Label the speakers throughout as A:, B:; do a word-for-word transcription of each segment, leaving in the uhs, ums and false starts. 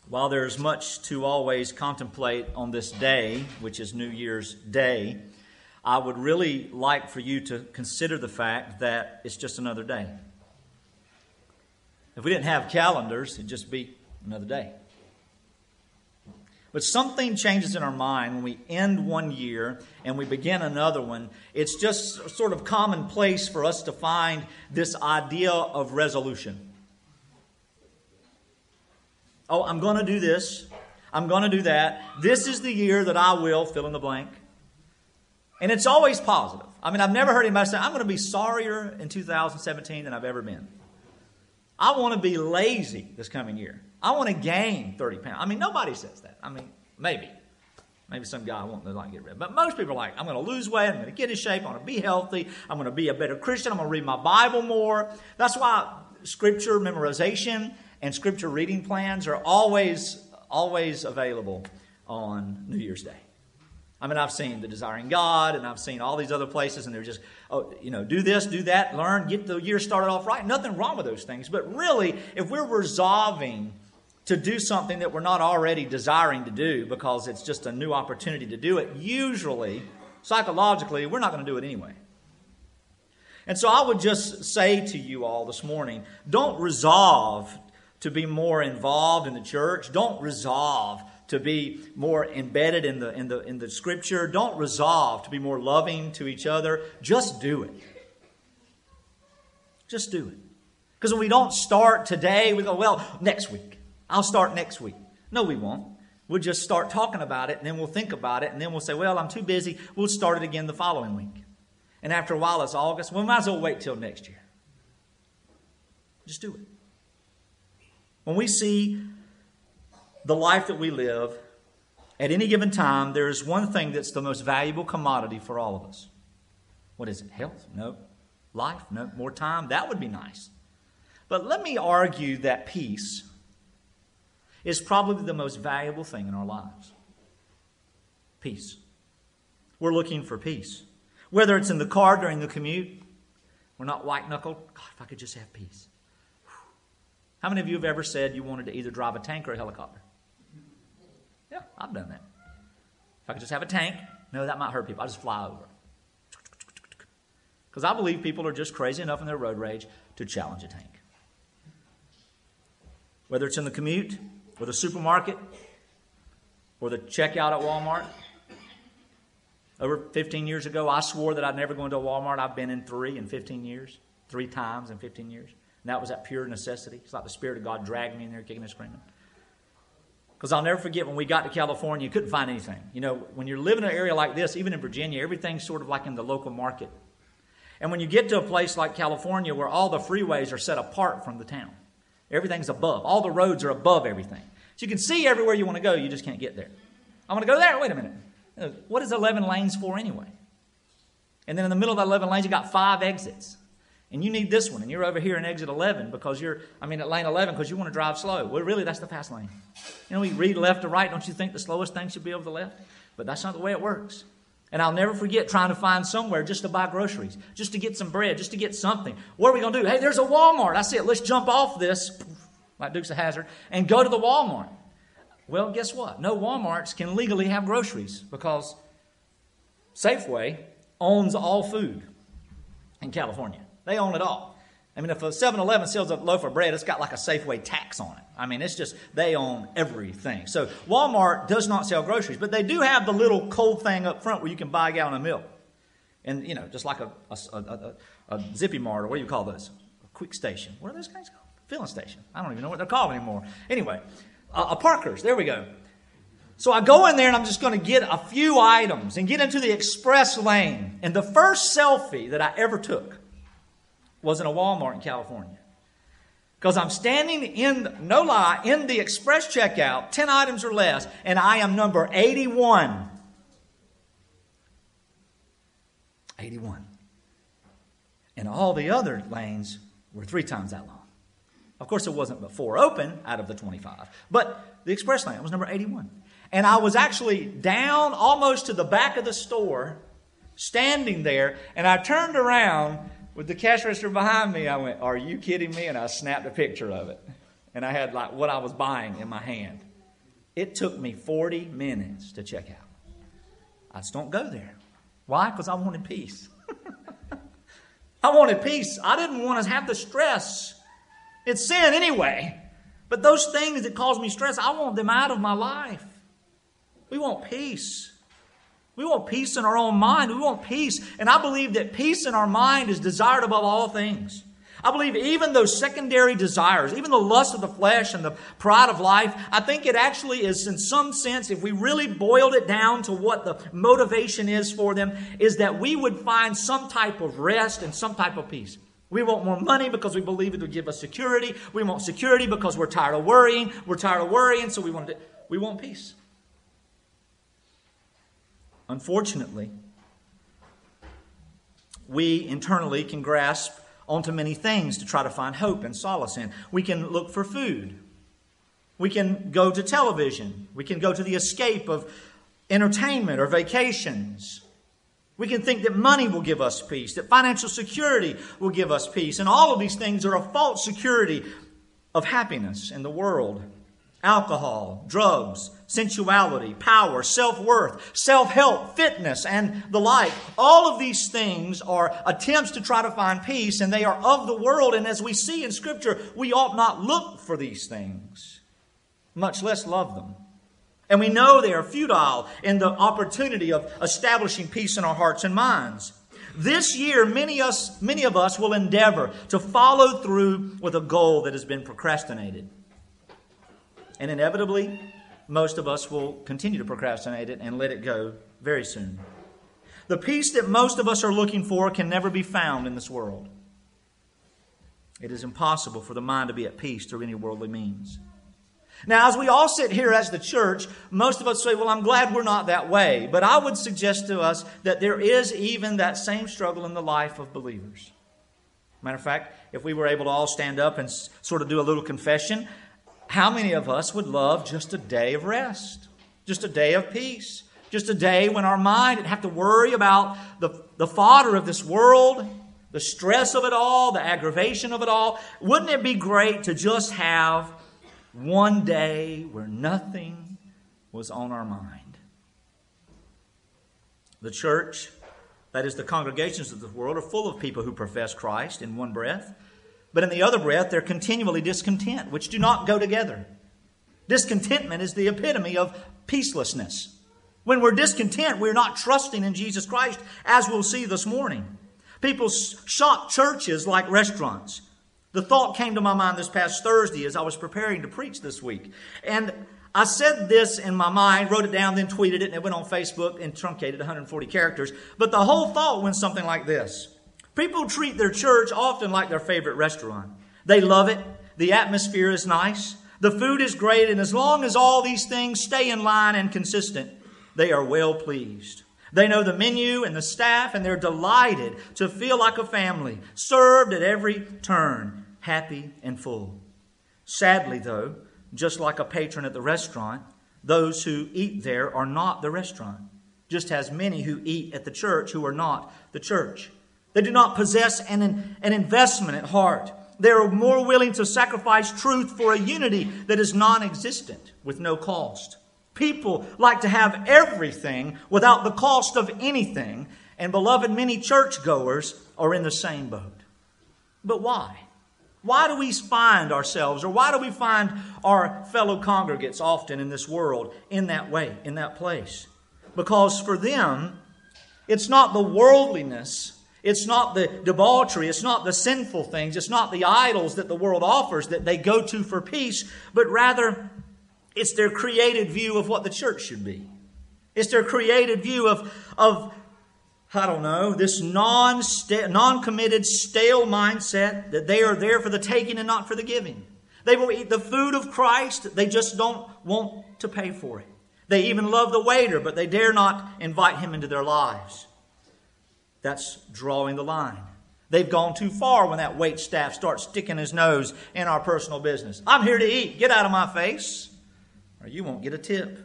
A: While there's much to always contemplate on this day, which is New Year's Day, I would really like for you to consider the fact that it's just another day. If we didn't have calendars, it'd just be another day. But something changes in our mind when we end one year and we begin another one. It's just sort of commonplace for us to find this idea of resolution. Oh, I'm going to do this. I'm going to do that. This is the year that I will fill in the blank. And it's always positive. I mean, I've never heard anybody say, I'm going to be sorrier in two thousand seventeen than I've ever been. I want to be lazy this coming year. I want to gain thirty pounds. I mean, nobody says that. I mean, maybe. Maybe some guy won't like get rid of it. But most people are like, I'm going to lose weight. I'm going to get in shape. I'm going to be healthy. I'm going to be a better Christian. I'm going to read my Bible more. That's why Scripture memorization and Scripture reading plans are always, always available on New Year's Day. I mean, I've seen the Desiring God, and I've seen all these other places, and they're just, oh, you know, do this, do that, learn, get the year started off right. Nothing wrong with those things. But really, if we're resolving to do something that we're not already desiring to do because it's just a new opportunity to do it, usually, psychologically, we're not going to do it anyway. And so I would just say to you all this morning, don't resolve to be more involved in the church. Don't resolve to be more embedded in the in the in the Scripture. Don't resolve to be more loving to each other. Just do it. Just do it. Because when we don't start today, we go, well, next week. I'll start next week. No, we won't. We'll just start talking about it, and then we'll think about it, and then we'll say, well, I'm too busy. We'll start it again the following week. And after a while, it's August. We might as well wait till next year. Just do it. When we see the life that we live, at any given time, there is one thing that's the most valuable commodity for all of us. What is it? Health? No. Life? No. More time? That would be nice. But let me argue that peace is probably the most valuable thing in our lives. Peace. We're looking for peace. Whether it's in the car during the commute, we're not white-knuckled. God, if I could just have peace. How many of you have ever said you wanted to either drive a tank or a helicopter? Yeah, I've done that. If I could just have a tank, no, that might hurt people. I'll just fly over. Because I believe people are just crazy enough in their road rage to challenge a tank. Whether it's in the commute, or the supermarket, or the checkout at Walmart. Over fifteen years ago, I swore that I'd never go into a Walmart. I've been in three in fifteen years. Three times in fifteen years. And that was that pure necessity. It's like the Spirit of God dragged me in there kicking and screaming. Because I'll never forget when we got to California, you couldn't find anything. You know, when you're living in an area like this, even in Virginia, everything's sort of like in the local market. And when you get to a place like California where all the freeways are set apart from the town, everything's above. All the roads are above everything. So you can see everywhere you want to go, you just can't get there. I want to go there? Wait a minute. What is eleven lanes for anyway? And then in the middle of that eleven lanes, you got five exits. And you need this one, and you're over here in exit eleven because you're, I mean, at lane eleven because you want to drive slow. Well, really, that's the fast lane. You know, we read left to right. Don't you think the slowest thing should be over the left? But that's not the way it works. And I'll never forget trying to find somewhere just to buy groceries, just to get some bread, just to get something. What are we going to do? Hey, there's a Walmart. I see it. Let's jump off this, like Dukes of Hazzard, and go to the Walmart. Well, guess what? No Walmarts can legally have groceries because Safeway owns all food in California. They own it all. I mean, if a seven eleven sells a loaf of bread, it's got like a Safeway tax on it. I mean, it's just, they own everything. So Walmart does not sell groceries, but they do have the little cold thing up front where you can buy a gallon of milk. And, you know, just like a, a, a, a, a Zippy Mart, or what do you call those? A quick station. What are those guys called? Filling station. I don't even know what they're called anymore. Anyway, a, a Parker's. There we go. So I go in there and I'm just going to get a few items and get into the express lane. And the first selfie that I ever took was in a Walmart in California. Because I'm standing in, no lie, in the express checkout, ten items or less, and I am number eighty-one. eighty-one. And all the other lanes were three times that long. Of course, it wasn't but four open out of the twenty-five. But the express lane was number eighty-one. And I was actually down almost to the back of the store, standing there, and I turned around with the cash register behind me. I went, are you kidding me? And I snapped a picture of it. And I had like what I was buying in my hand. It took me forty minutes to check out. I just don't go there. Why? Because I wanted peace. I wanted peace. I didn't want to have the stress. It's sin anyway. But those things that cause me stress, I want them out of my life. We want peace. We want peace in our own mind. We want peace. And I believe that peace in our mind is desired above all things. I believe even those secondary desires, even the lust of the flesh and the pride of life, I think it actually is in some sense, if we really boiled it down to what the motivation is for them, is that we would find some type of rest and some type of peace. We want more money because we believe it will give us security. We want security because we're tired of worrying. We're tired of worrying, so we want, to, we want peace. Unfortunately, we internally can grasp onto many things to try to find hope and solace in. We can look for food. We can go to television. We can go to the escape of entertainment or vacations. We can think that money will give us peace, that financial security will give us peace. And all of these things are a false security of happiness in the world. Alcohol, drugs, sensuality, power, self-worth, self-help, fitness, and the like. All of these things are attempts to try to find peace, and they are of the world. And as we see in Scripture, we ought not look for these things, much less love them. And we know they are futile in the opportunity of establishing peace in our hearts and minds. This year, many, us, many of us will endeavor to follow through with a goal that has been procrastinated. And inevitably, most of us will continue to procrastinate it and let it go very soon. The peace that most of us are looking for can never be found in this world. It is impossible for the mind to be at peace through any worldly means. Now, as we all sit here as the church, most of us say, well, I'm glad we're not that way. But I would suggest to us that there is even that same struggle in the life of believers. Matter of fact, if we were able to all stand up and sort of do a little confession, how many of us would love just a day of rest? Just a day of peace? Just a day when our mind didn't have to worry about the, the fodder of this world, the stress of it all, the aggravation of it all? Wouldn't it be great to just have one day where nothing was on our mind? The church, that is the congregations of the world, are full of people who profess Christ in one breath. But in the other breath, they're continually discontent, which do not go together. Discontentment is the epitome of peacelessness. When we're discontent, we're not trusting in Jesus Christ, as we'll see this morning. People shop churches like restaurants. The thought came to my mind this past Thursday as I was preparing to preach this week. And I said this in my mind, wrote it down, then tweeted it, and it went on Facebook and truncated one hundred forty characters. But the whole thought went something like this. People treat their church often like their favorite restaurant. They love it. The atmosphere is nice. The food is great. And as long as all these things stay in line and consistent, they are well pleased. They know the menu and the staff, and they're delighted to feel like a family, served at every turn, happy and full. Sadly, though, just like a patron at the restaurant, those who eat there are not the restaurant, just as many who eat at the church who are not the church. They do not possess an, an investment at heart. They are more willing to sacrifice truth for a unity that is non-existent with no cost. People like to have everything without the cost of anything. And beloved, many churchgoers are in the same boat. But why? Why do we find ourselves, or why do we find our fellow congregates often in this world in that way, in that place? Because for them, it's not the worldliness, it's not the debauchery, it's not the sinful things, it's not the idols that the world offers that they go to for peace, but rather it's their created view of what the church should be. It's their created view of, of I don't know, this non non-committed, stale mindset that they are there for the taking and not for the giving. They will eat the food of Christ, they just don't want to pay for it. They even love the waiter, but they dare not invite him into their lives. That's drawing the line. They've gone too far when that wait staff starts sticking his nose in our personal business. I'm here to eat. Get out of my face, or you won't get a tip.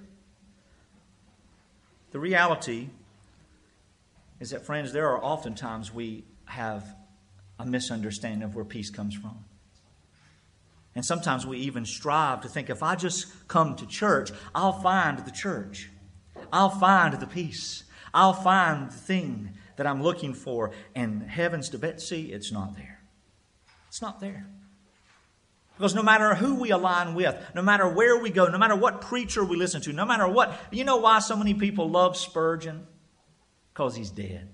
A: The reality is that, friends, there are oftentimes we have a misunderstanding of where peace comes from. And sometimes we even strive to think, if I just come to church, I'll find the church. I'll find the peace. I'll find the thing that I'm looking for. And heavens to Betsy, it's not there. It's not there. Because no matter who we align with, no matter where we go, no matter what preacher we listen to, no matter what, you know why so many people love Spurgeon? Because he's dead.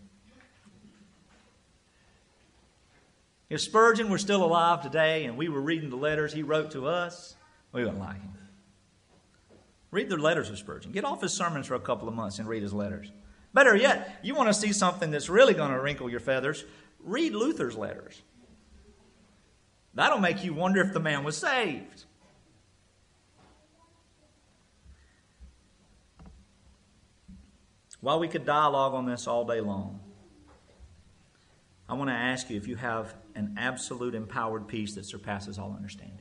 A: If Spurgeon were still alive today and we were reading the letters he wrote to us, we wouldn't like him. Read the letters of Spurgeon. Get off his sermons for a couple of months and read his letters. Better yet, you want to see something that's really going to wrinkle your feathers? Read Luther's letters. That'll make you wonder if the man was saved. While we could dialogue on this all day long, I want to ask you if you have an absolute empowered peace that surpasses all understanding.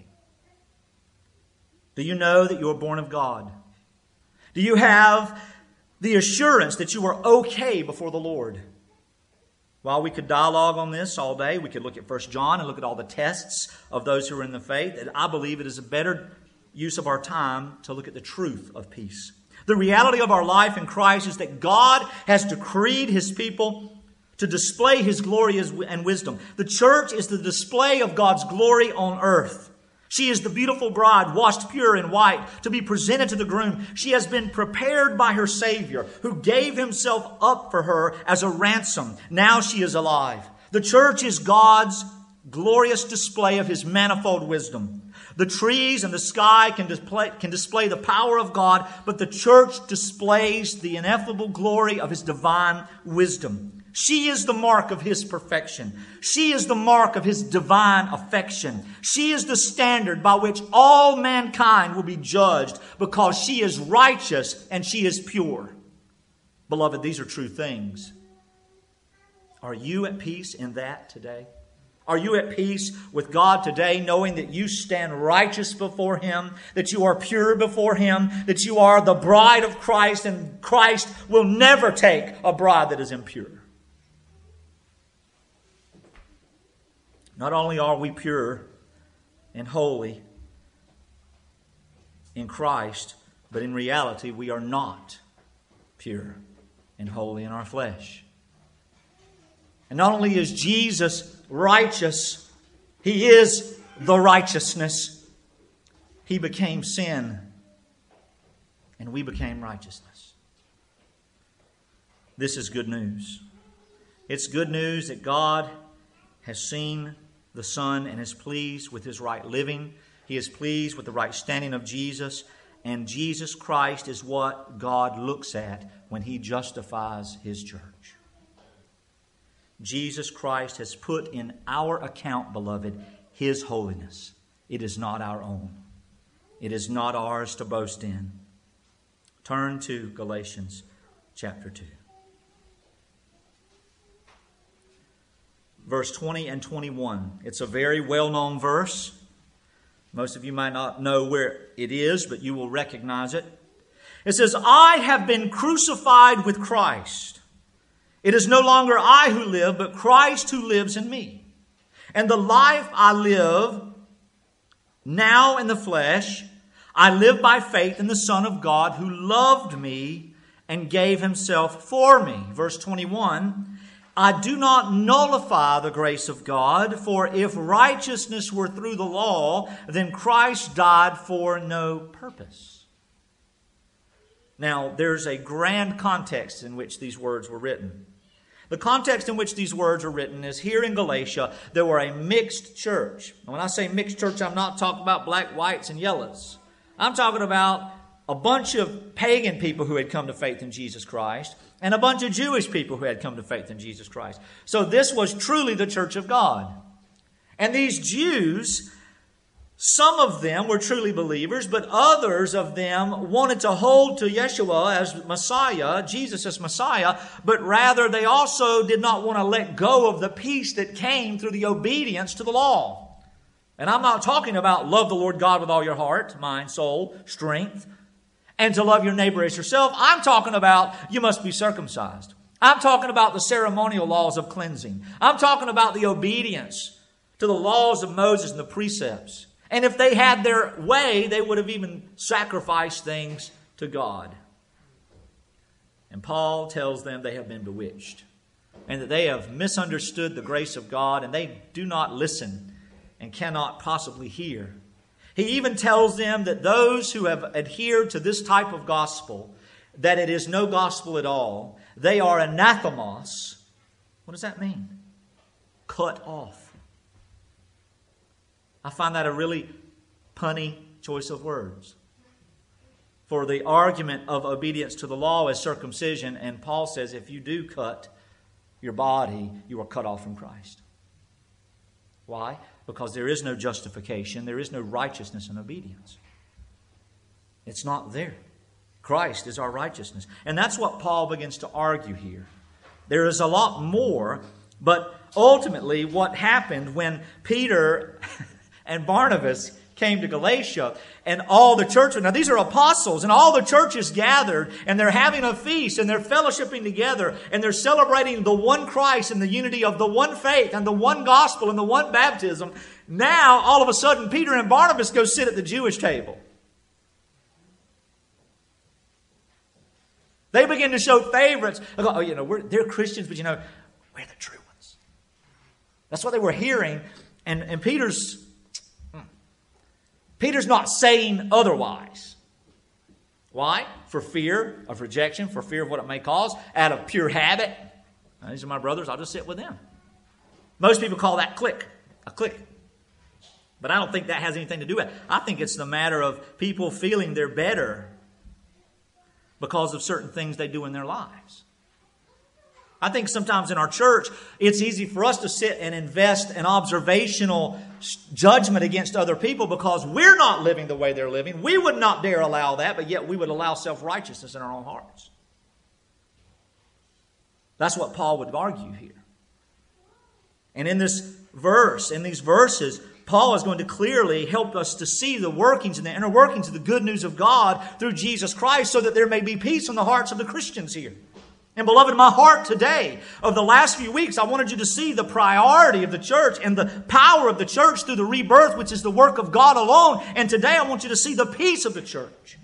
A: Do you know that you are born of God? Do you have the assurance that you are okay before the Lord? While we could dialogue on this all day, we could look at First John and look at all the tests of those who are in the faith. And I believe it is a better use of our time to look at the truth of peace. The reality of our life in Christ is that God has decreed His people to display His glory and wisdom. The church is the display of God's glory on earth. She is the beautiful bride, washed pure in white, to be presented to the groom. She has been prepared by her Savior, who gave Himself up for her as a ransom. Now she is alive. The church is God's glorious display of His manifold wisdom. The trees and the sky can display, can display the power of God, but the church displays the ineffable glory of His divine wisdom. She is the mark of His perfection. She is the mark of His divine affection. She is the standard by which all mankind will be judged, because she is righteous and she is pure. Beloved, these are true things. Are you at peace in that today? Are you at peace with God today, knowing that you stand righteous before Him, that you are pure before Him, that you are the bride of Christ, and Christ will never take a bride that is impure? Not only are we pure and holy in Christ, but in reality we are not pure and holy in our flesh. And not only is Jesus righteous, He is the righteousness. He became sin, and we became righteousness. This is good news. It's good news that God has seen the Son and is pleased with His right living. He is pleased with the right standing of Jesus. And Jesus Christ is what God looks at when He justifies His church. Jesus Christ has put in our account, beloved, His holiness. It is not our own. It is not ours to boast in. Turn to Galatians chapter two. Verse twenty and twenty-one. It's a very well-known verse. Most of you might not know where it is, but you will recognize it. It says, I have been crucified with Christ. It is no longer I who live, but Christ who lives in me. And the life I live now in the flesh, I live by faith in the Son of God who loved me and gave Himself for me. Verse twenty-one. I do not nullify the grace of God, for if righteousness were through the law, then Christ died for no purpose. Now, there's a grand context in which these words were written. The context in which these words are written is here in Galatia, there were a mixed church. And when I say mixed church, I'm not talking about black, whites, and yellows. I'm talking about a bunch of pagan people who had come to faith in Jesus Christ, and a bunch of Jewish people who had come to faith in Jesus Christ. So this was truly the church of God. And these Jews, some of them were truly believers, but others of them wanted to hold to Yeshua as Messiah, Jesus as Messiah, but rather they also did not want to let go of the peace that came through the obedience to the law. And I'm not talking about love the Lord God with all your heart, mind, soul, strength, and to love your neighbor as yourself. I'm talking about you must be circumcised. I'm talking about the ceremonial laws of cleansing. I'm talking about the obedience to the laws of Moses and the precepts. And if they had their way, they would have even sacrificed things to God. And Paul tells them they have been bewitched and that they have misunderstood the grace of God and they do not listen and cannot possibly hear. He even tells them that those who have adhered to this type of gospel, that it is no gospel at all, they are anathemos. What does that mean? Cut off. I find that a really punny choice of words. For the argument of obedience to the law is circumcision, and Paul says if you do cut your body, you are cut off from Christ. Why? Because there is no justification, there is no righteousness in obedience. It's not there. Christ is our righteousness. And that's what Paul begins to argue here. There is a lot more, but ultimately what happened when Peter and Barnabas came to Galatia and all the churches, now these are apostles, and all the churches gathered and they're having a feast and they're fellowshipping together and they're celebrating the one Christ and the unity of the one faith and the one gospel and the one baptism. Now, all of a sudden, Peter and Barnabas go sit at the Jewish table. They begin to show favorites. They go, oh, you know, we're, they're Christians, but you know, we're the true ones. That's what they were hearing. And, and Peter's Peter's not saying otherwise. Why? For fear of rejection, for fear of what it may cause, out of pure habit. Now, these are my brothers, I'll just sit with them. Most people call that clique, a clique. But I don't think that has anything to do with it. I think it's the matter of people feeling they're better because of certain things they do in their lives. I think sometimes in our church, it's easy for us to sit and invest an observational judgment against other people because we're not living the way they're living. We would not dare allow that, but yet we would allow self-righteousness in our own hearts. That's what Paul would argue here. And in this verse, in these verses, Paul is going to clearly help us to see the workings and the inner workings of the good news of God through Jesus Christ so that there may be peace in the hearts of the Christians here. And beloved, my heart today, of the last few weeks, I wanted you to see the priority of the church and the power of the church through the rebirth, which is the work of God alone. And today I want you to see the peace of the church.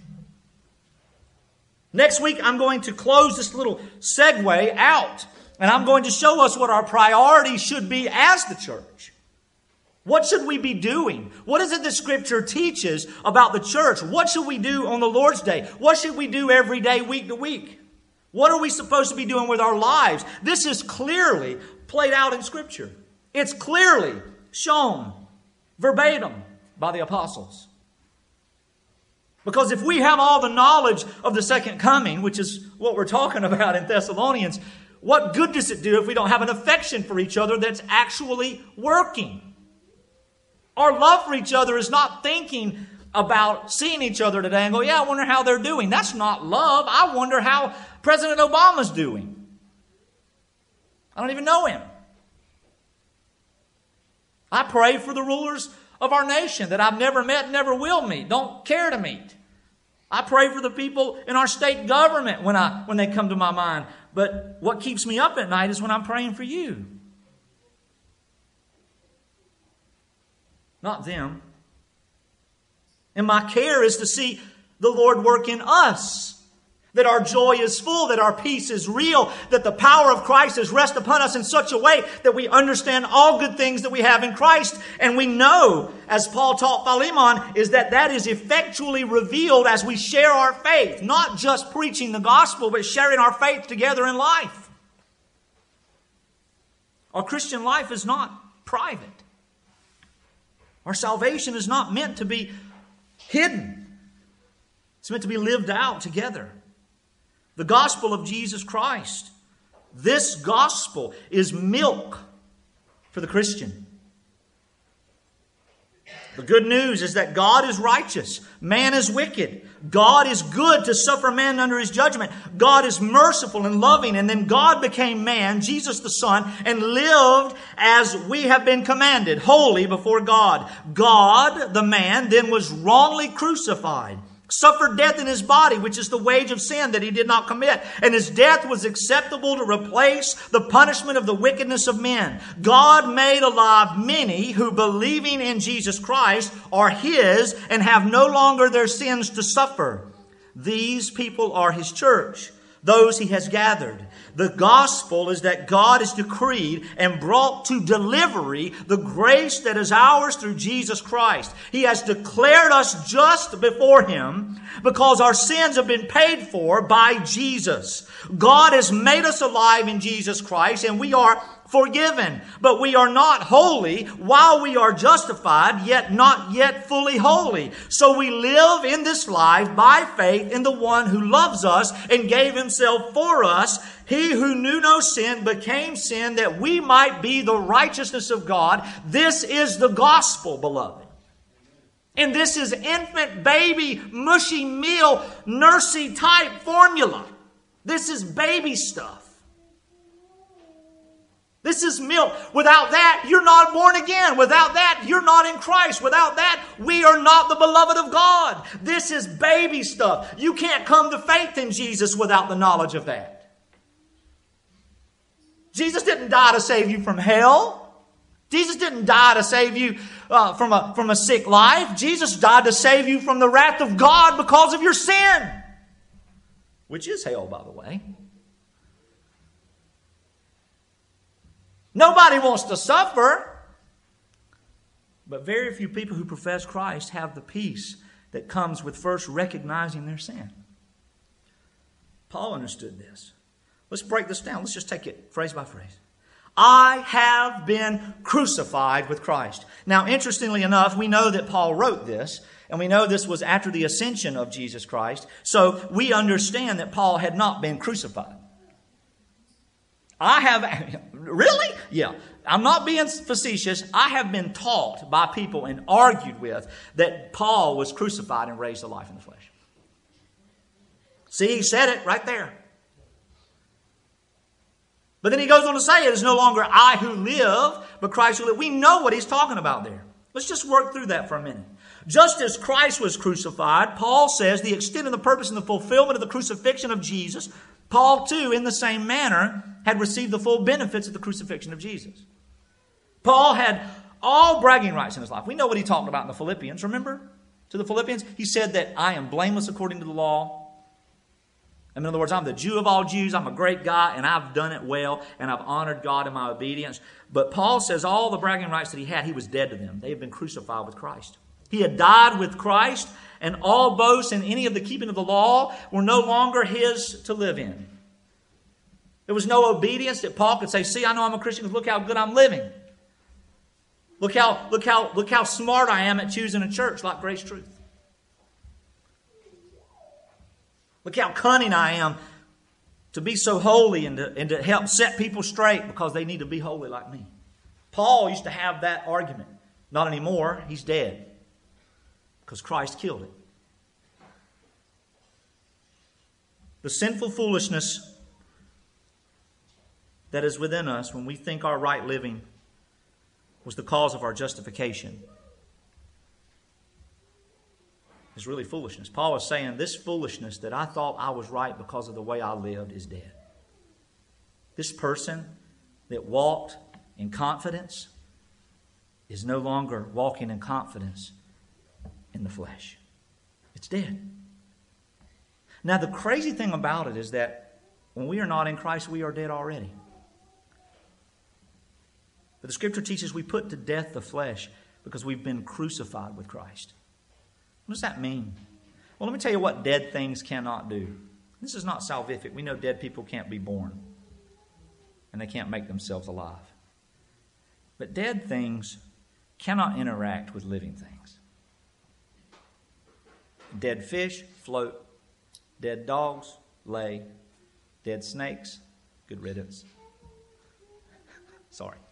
A: Next week, I'm going to close this little segue out. And I'm going to show us what our priorities should be as the church. What should we be doing? What is it that Scripture teaches about the church? What should we do on the Lord's Day? What should we do every day, week to week? What are we supposed to be doing with our lives? This is clearly played out in Scripture. It's clearly shown verbatim by the apostles. Because if we have all the knowledge of the second coming, which is what we're talking about in Thessalonians, what good does it do if we don't have an affection for each other that's actually working? Our love for each other is not thinking about seeing each other today and go, yeah, I wonder how they're doing. That's not love. I wonder how President Obama's doing. I don't even know him. I pray for the rulers of our nation that I've never met, never will meet, don't care to meet. I pray for the people in our state government when I when they come to my mind. But what keeps me up at night is when I'm praying for you. Not them. And my care is to see the Lord work in us. That our joy is full, that our peace is real, that the power of Christ has rested upon us in such a way that we understand all good things that we have in Christ. And we know, as Paul taught Philemon, is that that is effectually revealed as we share our faith. Not just preaching the gospel, but sharing our faith together in life. Our Christian life is not private. Our salvation is not meant to be hidden. It's meant to be lived out together. The gospel of Jesus Christ. This gospel is milk for the Christian. The good news is that God is righteous. Man is wicked. God is good to suffer man under his judgment. God is merciful and loving. And then God became man, Jesus the Son, and lived as we have been commanded, holy before God. God, the man, then was wrongly crucified suffered death in his body, which is the wage of sin that he did not commit. And his death was acceptable to replace the punishment of the wickedness of men. God made alive many who, believing in Jesus Christ, are his and have no longer their sins to suffer. These people are his church, those he has gathered. The gospel is that God has decreed and brought to delivery the grace that is ours through Jesus Christ. He has declared us just before him because our sins have been paid for by Jesus. God has made us alive in Jesus Christ, and we are forgiven. But we are not holy while we are justified, yet not yet fully holy. So we live in this life by faith in the one who loves us and gave himself for us. He who knew no sin became sin that we might be the righteousness of God. This is the gospel, beloved. And this is infant, baby, mushy meal, nursey type formula. This is baby stuff. This is milk. Without that, you're not born again. Without that, you're not in Christ. Without that, we are not the beloved of God. This is baby stuff. You can't come to faith in Jesus without the knowledge of that. Jesus didn't die to save you from hell. Jesus didn't die to save you uh, from a, from a sick life. Jesus died to save you from the wrath of God because of your sin, which is hell, by the way. Nobody wants to suffer. But very few people who profess Christ have the peace that comes with first recognizing their sin. Paul understood this. Let's break this down. Let's just take it phrase by phrase. I have been crucified with Christ. Now, interestingly enough, we know that Paul wrote this, and we know this was after the ascension of Jesus Christ. So we understand that Paul had not been crucified. I have, really? Yeah. I'm not being facetious. I have been taught by people and argued with that Paul was crucified and raised to life in the flesh. See, he said it right there. But then he goes on to say, it is no longer I who live, but Christ who lives. We know what he's talking about there. Let's just work through that for a minute. Just as Christ was crucified, Paul says the extent and the purpose and the fulfillment of the crucifixion of Jesus, Paul too, in the same manner, had received the full benefits of the crucifixion of Jesus. Paul had all bragging rights in his life. We know what he talked about in the Philippians, remember? To the Philippians, he said that I am blameless according to the law. In other words, I'm the Jew of all Jews. I'm a great guy, and I've done it well, and I've honored God in my obedience. But Paul says all the bragging rights that he had, he was dead to them. They had been crucified with Christ. He had died with Christ, and all boasts in any of the keeping of the law were no longer his to live in. There was no obedience that Paul could say, see, I know I'm a Christian because look how good I'm living. Look how, look how, look how smart I am at choosing a church like Grace Truth. Look how cunning I am to be so holy and to, and to help set people straight because they need to be holy like me. Paul used to have that argument. Not anymore. He's dead because Christ killed it. The sinful foolishness that is within us when we think our right living was the cause of our justification is really foolishness. Paul is saying this foolishness that I thought I was right because of the way I lived is dead. This person that walked in confidence is no longer walking in confidence in the flesh. It's dead. Now, the crazy thing about it is that when we are not in Christ, we are dead already. But the Scripture teaches we put to death the flesh because we've been crucified with Christ. What does that mean? Well, let me tell you what dead things cannot do. This is not salvific. We know dead people can't be born. And they can't make themselves alive. But dead things cannot interact with living things. Dead fish float. Dead dogs lay. Dead snakes, good riddance. Sorry.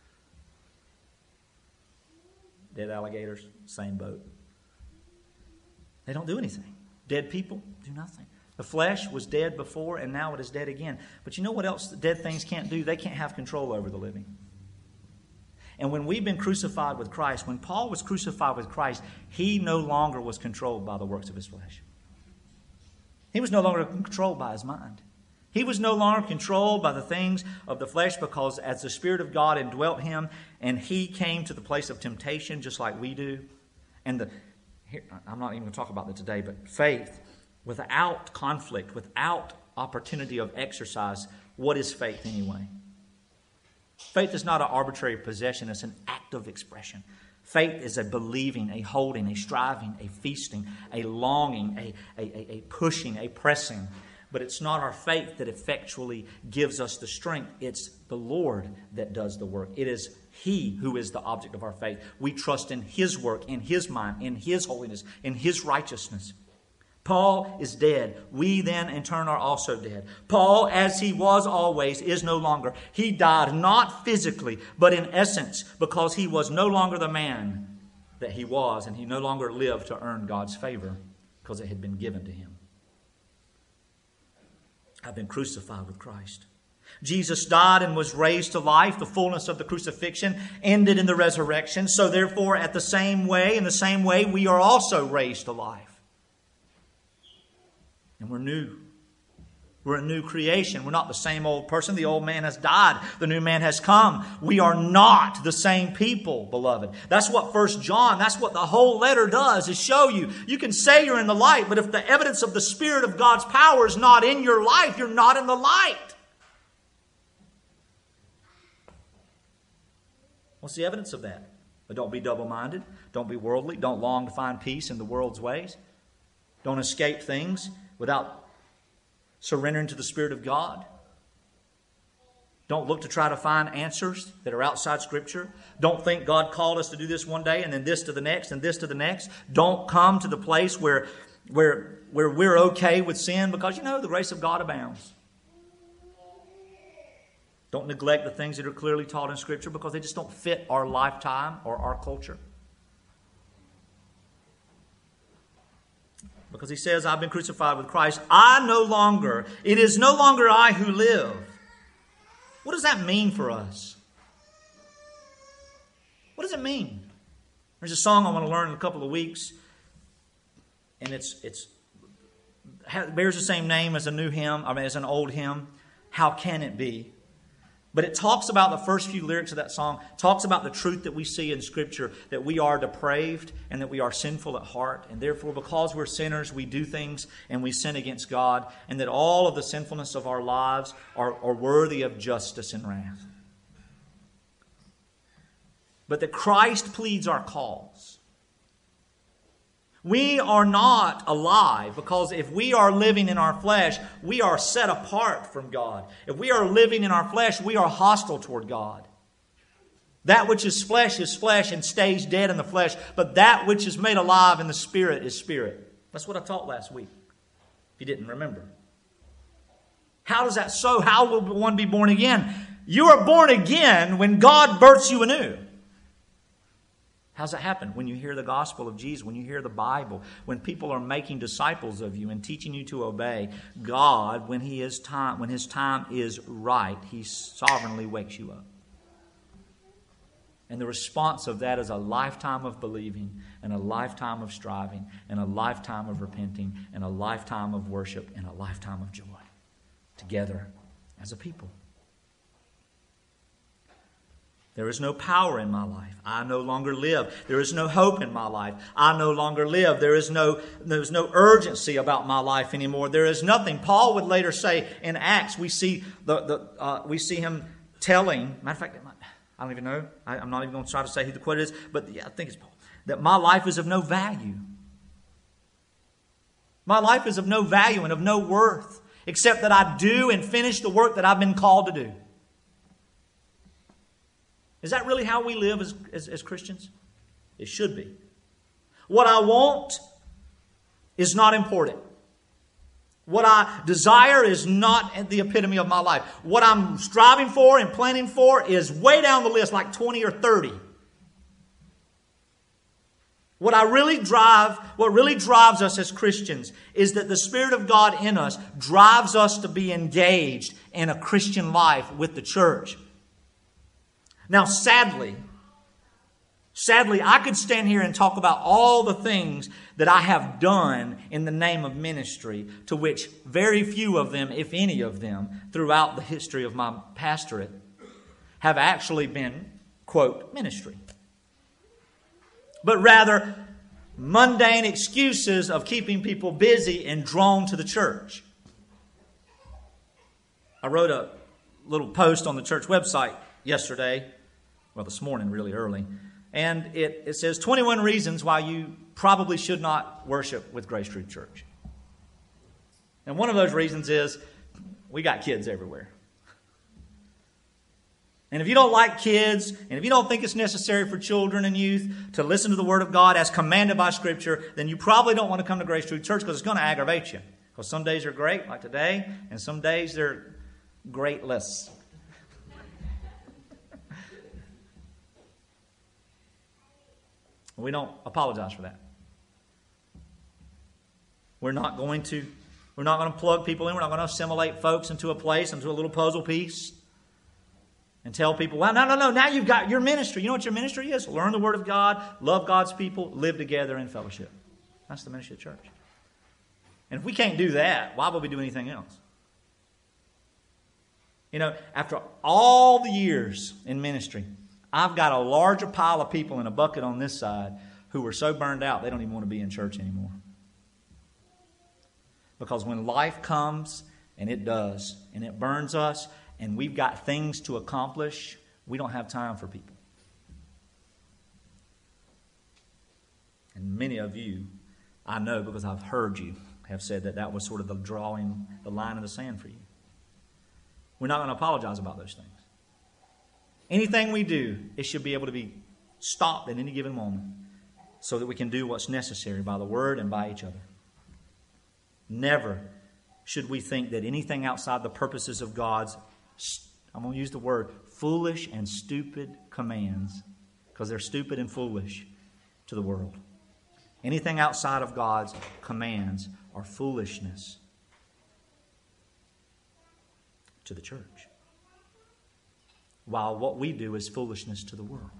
A: Dead alligators, same boat. They don't do anything. Dead people do nothing. The flesh was dead before, and now it is dead again. But you know what else dead things can't do? They can't have control over the living. And when we've been crucified with Christ, when Paul was crucified with Christ, he no longer was controlled by the works of his flesh. He was no longer controlled by his mind. He was no longer controlled by the things of the flesh, because as the Spirit of God indwelt him, and he came to the place of temptation just like we do. And the here, I'm not even going to talk about that today, but faith without conflict, without opportunity of exercise, what is faith anyway? Faith is not an arbitrary possession, it's an active expression. Faith is a believing, a holding, a striving, a feasting, a longing, a, a, a, a pushing, a pressing. But it's not our faith that effectually gives us the strength. It's the Lord that does the work. It is He who is the object of our faith. We trust in His work, in His mind, in His holiness, in His righteousness. Paul is dead. We then in turn are also dead. Paul, as he was always, is no longer. He died not physically, but in essence, because he was no longer the man that he was, and he no longer lived to earn God's favor because it had been given to him. I've been crucified with Christ. Jesus died and was raised to life. The fullness of the crucifixion ended in the resurrection. So therefore, at the same way, in the same way, we are also raised to life. And we're new. We're a new creation. We're not the same old person. The old man has died. The new man has come. We are not the same people, beloved. That's what First John, that's what the whole letter does, is show you. You can say you're in the light, but if the evidence of the Spirit of God's power is not in your life, you're not in the light. What's the evidence of that? But don't be double-minded. Don't be worldly. Don't long to find peace in the world's ways. Don't escape things without surrendering to the Spirit of God. Don't look to try to find answers that are outside Scripture. Don't think God called us to do this one day and then this to the next and this to the next. Don't come to the place where, where, where we're okay with sin, because you know the grace of God abounds. Don't neglect the things that are clearly taught in Scripture because they just don't fit our lifetime or our culture. Because he says, I've been crucified with Christ. I no longer, it is no longer I who live. What does that mean for us? What does it mean? There's a song I want to learn in a couple of weeks. And it's it's bears the same name as a new hymn, I mean as an old hymn. How Can It Be? But it talks about the first few lyrics of that song, talks about the truth that we see in Scripture, that we are depraved and that we are sinful at heart. And therefore, because we're sinners, we do things and we sin against God. And that all of the sinfulness of our lives are, are worthy of justice and wrath. But that Christ pleads our cause. We are not alive, because if we are living in our flesh, we are set apart from God. If we are living in our flesh, we are hostile toward God. That which is flesh is flesh and stays dead in the flesh, but that which is made alive in the Spirit is spirit. That's what I taught last week, if you didn't remember. How does that so? How will one be born again? You are born again when God births you anew. How's that happen? When you hear the gospel of Jesus, when you hear the Bible, when people are making disciples of you and teaching you to obey, God, when He is time, when His time is right, He sovereignly wakes you up. And the response of that is a lifetime of believing, and a lifetime of striving, and a lifetime of repenting, and a lifetime of worship, and a lifetime of joy together as a people. There is no power in my life. I no longer live. There is no hope in my life. I no longer live. There is no, there's no urgency about my life anymore. There is nothing. Paul would later say in Acts, we see the, the uh, we see him telling, matter of fact, I don't even know. I, I'm not even going to try to say who the quote is, but yeah, I think it's Paul, that my life is of no value. My life is of no value and of no worth, except that I do and finish the work that I've been called to do. Is that really how we live as, as, as Christians? It should be. What I want is not important. What I desire is not the epitome of my life. What I'm striving for and planning for is way down the list, like twenty or thirty. What I really drive, what really drives us as Christians is that the Spirit of God in us drives us to be engaged in a Christian life with the church. Now, sadly, Sadly, I could stand here and talk about all the things that I have done in the name of ministry, to which very few of them, if any of them, throughout the history of my pastorate, have actually been, quote, ministry. But rather, mundane excuses of keeping people busy and drawn to the church. I wrote a little post on the church website yesterday, well, this morning, really early, and it, it says twenty-one reasons why you probably should not worship with Grace Truth Church. And one of those reasons is we got kids everywhere. And if you don't like kids, and if you don't think it's necessary for children and youth to listen to the Word of God as commanded by Scripture, then you probably don't want to come to Grace Truth Church, because it's going to aggravate you. Because some days are great, like today, and some days they're greatless. We don't apologize for that. We're not going to, we're not going to plug people in. We're not going to assimilate folks into a place, into a little puzzle piece, and tell people, well, no, no, no, now you've got your ministry. You know what your ministry is? Learn the Word of God, love God's people, live together in fellowship. That's the ministry of the church. And if we can't do that, why would we do anything else? You know, after all the years in ministry, I've got a larger pile of people in a bucket on this side who are so burned out they don't even want to be in church anymore. Because when life comes, and it does, and it burns us, and we've got things to accomplish, we don't have time for people. And many of you, I know because I've heard you, have said that that was sort of the drawing the line in the sand for you. We're not going to apologize about those things. Anything we do, it should be able to be stopped at any given moment so that we can do what's necessary by the Word and by each other. Never should we think that anything outside the purposes of God's, I'm going to use the word, foolish and stupid commands, because they're stupid and foolish to the world. Anything outside of God's commands are foolishness to the church, while what we do is foolishness to the world.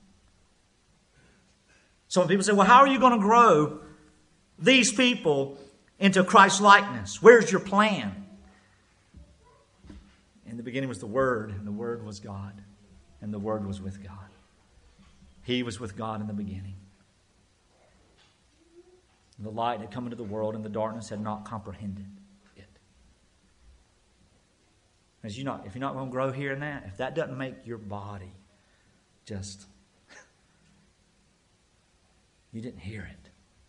A: So when people say, well, how are you going to grow these people into Christ's likeness? Where's your plan? In the beginning was the Word, and the Word was God, and the Word was with God. He was with God in the beginning. The light had come into the world, and the darkness had not comprehended it. As you not, if you're not going to grow here and that, if that doesn't make your body just, you didn't hear it.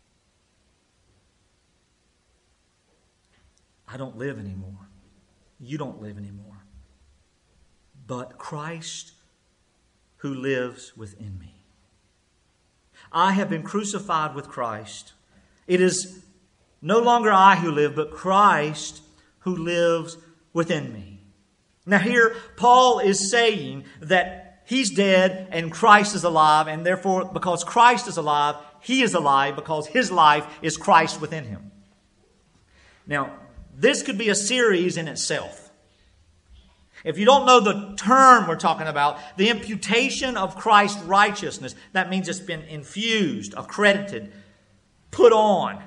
A: I don't live anymore. You don't live anymore. But Christ who lives within me. I have been crucified with Christ. It is no longer I who live, but Christ who lives within me. Now here, Paul is saying that he's dead and Christ is alive, and therefore, because Christ is alive, he is alive because his life is Christ within him. Now, this could be a series in itself. If you don't know the term we're talking about, the imputation of Christ's righteousness, that means it's been infused, accredited, put on,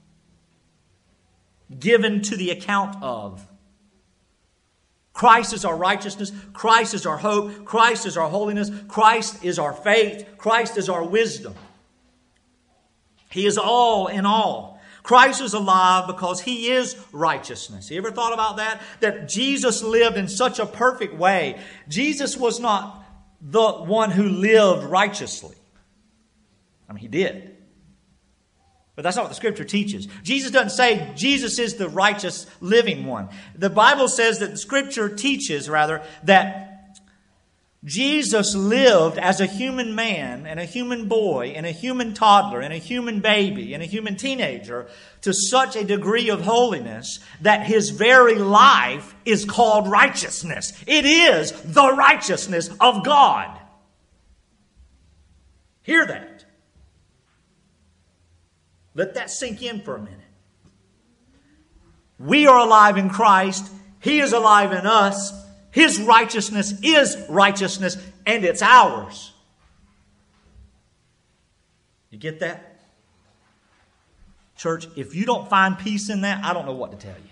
A: given to the account of. Christ is our righteousness. Christ is our hope. Christ is our holiness. Christ is our faith. Christ is our wisdom. He is all in all. Christ is alive because He is righteousness. You ever thought about that? That Jesus lived in such a perfect way. Jesus was not the one who lived righteously. I mean, He did. But that's not what the Scripture teaches. Jesus doesn't say Jesus is the righteous living one. The Bible says that the Scripture teaches, rather, that Jesus lived as a human man and a human boy and a human toddler and a human baby and a human teenager to such a degree of holiness that His very life is called righteousness. It is the righteousness of God. Hear that. Let that sink in for a minute. We are alive in Christ. He is alive in us. His righteousness is righteousness, and it's ours. You get that? Church, if you don't find peace in that, I don't know what to tell you.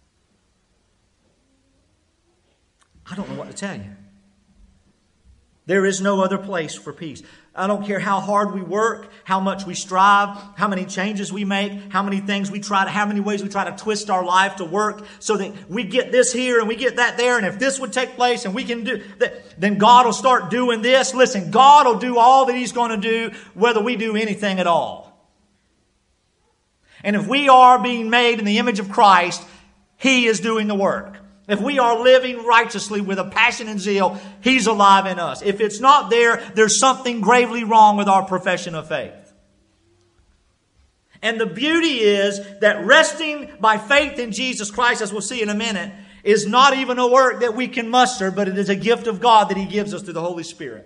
A: I don't know what to tell you. There is no other place for peace. I don't care how hard we work, how much we strive, how many changes we make, how many things we try to, how many ways we try to twist our life to work so that we get this here and we get that there. And if this would take place and we can do that, then God will start doing this. Listen, God will do all that He's going to do, whether we do anything at all. And if we are being made in the image of Christ, He is doing the work. If we are living righteously with a passion and zeal, He's alive in us. If it's not there, there's something gravely wrong with our profession of faith. And the beauty is that resting by faith in Jesus Christ, as we'll see in a minute, is not even a work that we can muster, but it is a gift of God that He gives us through the Holy Spirit.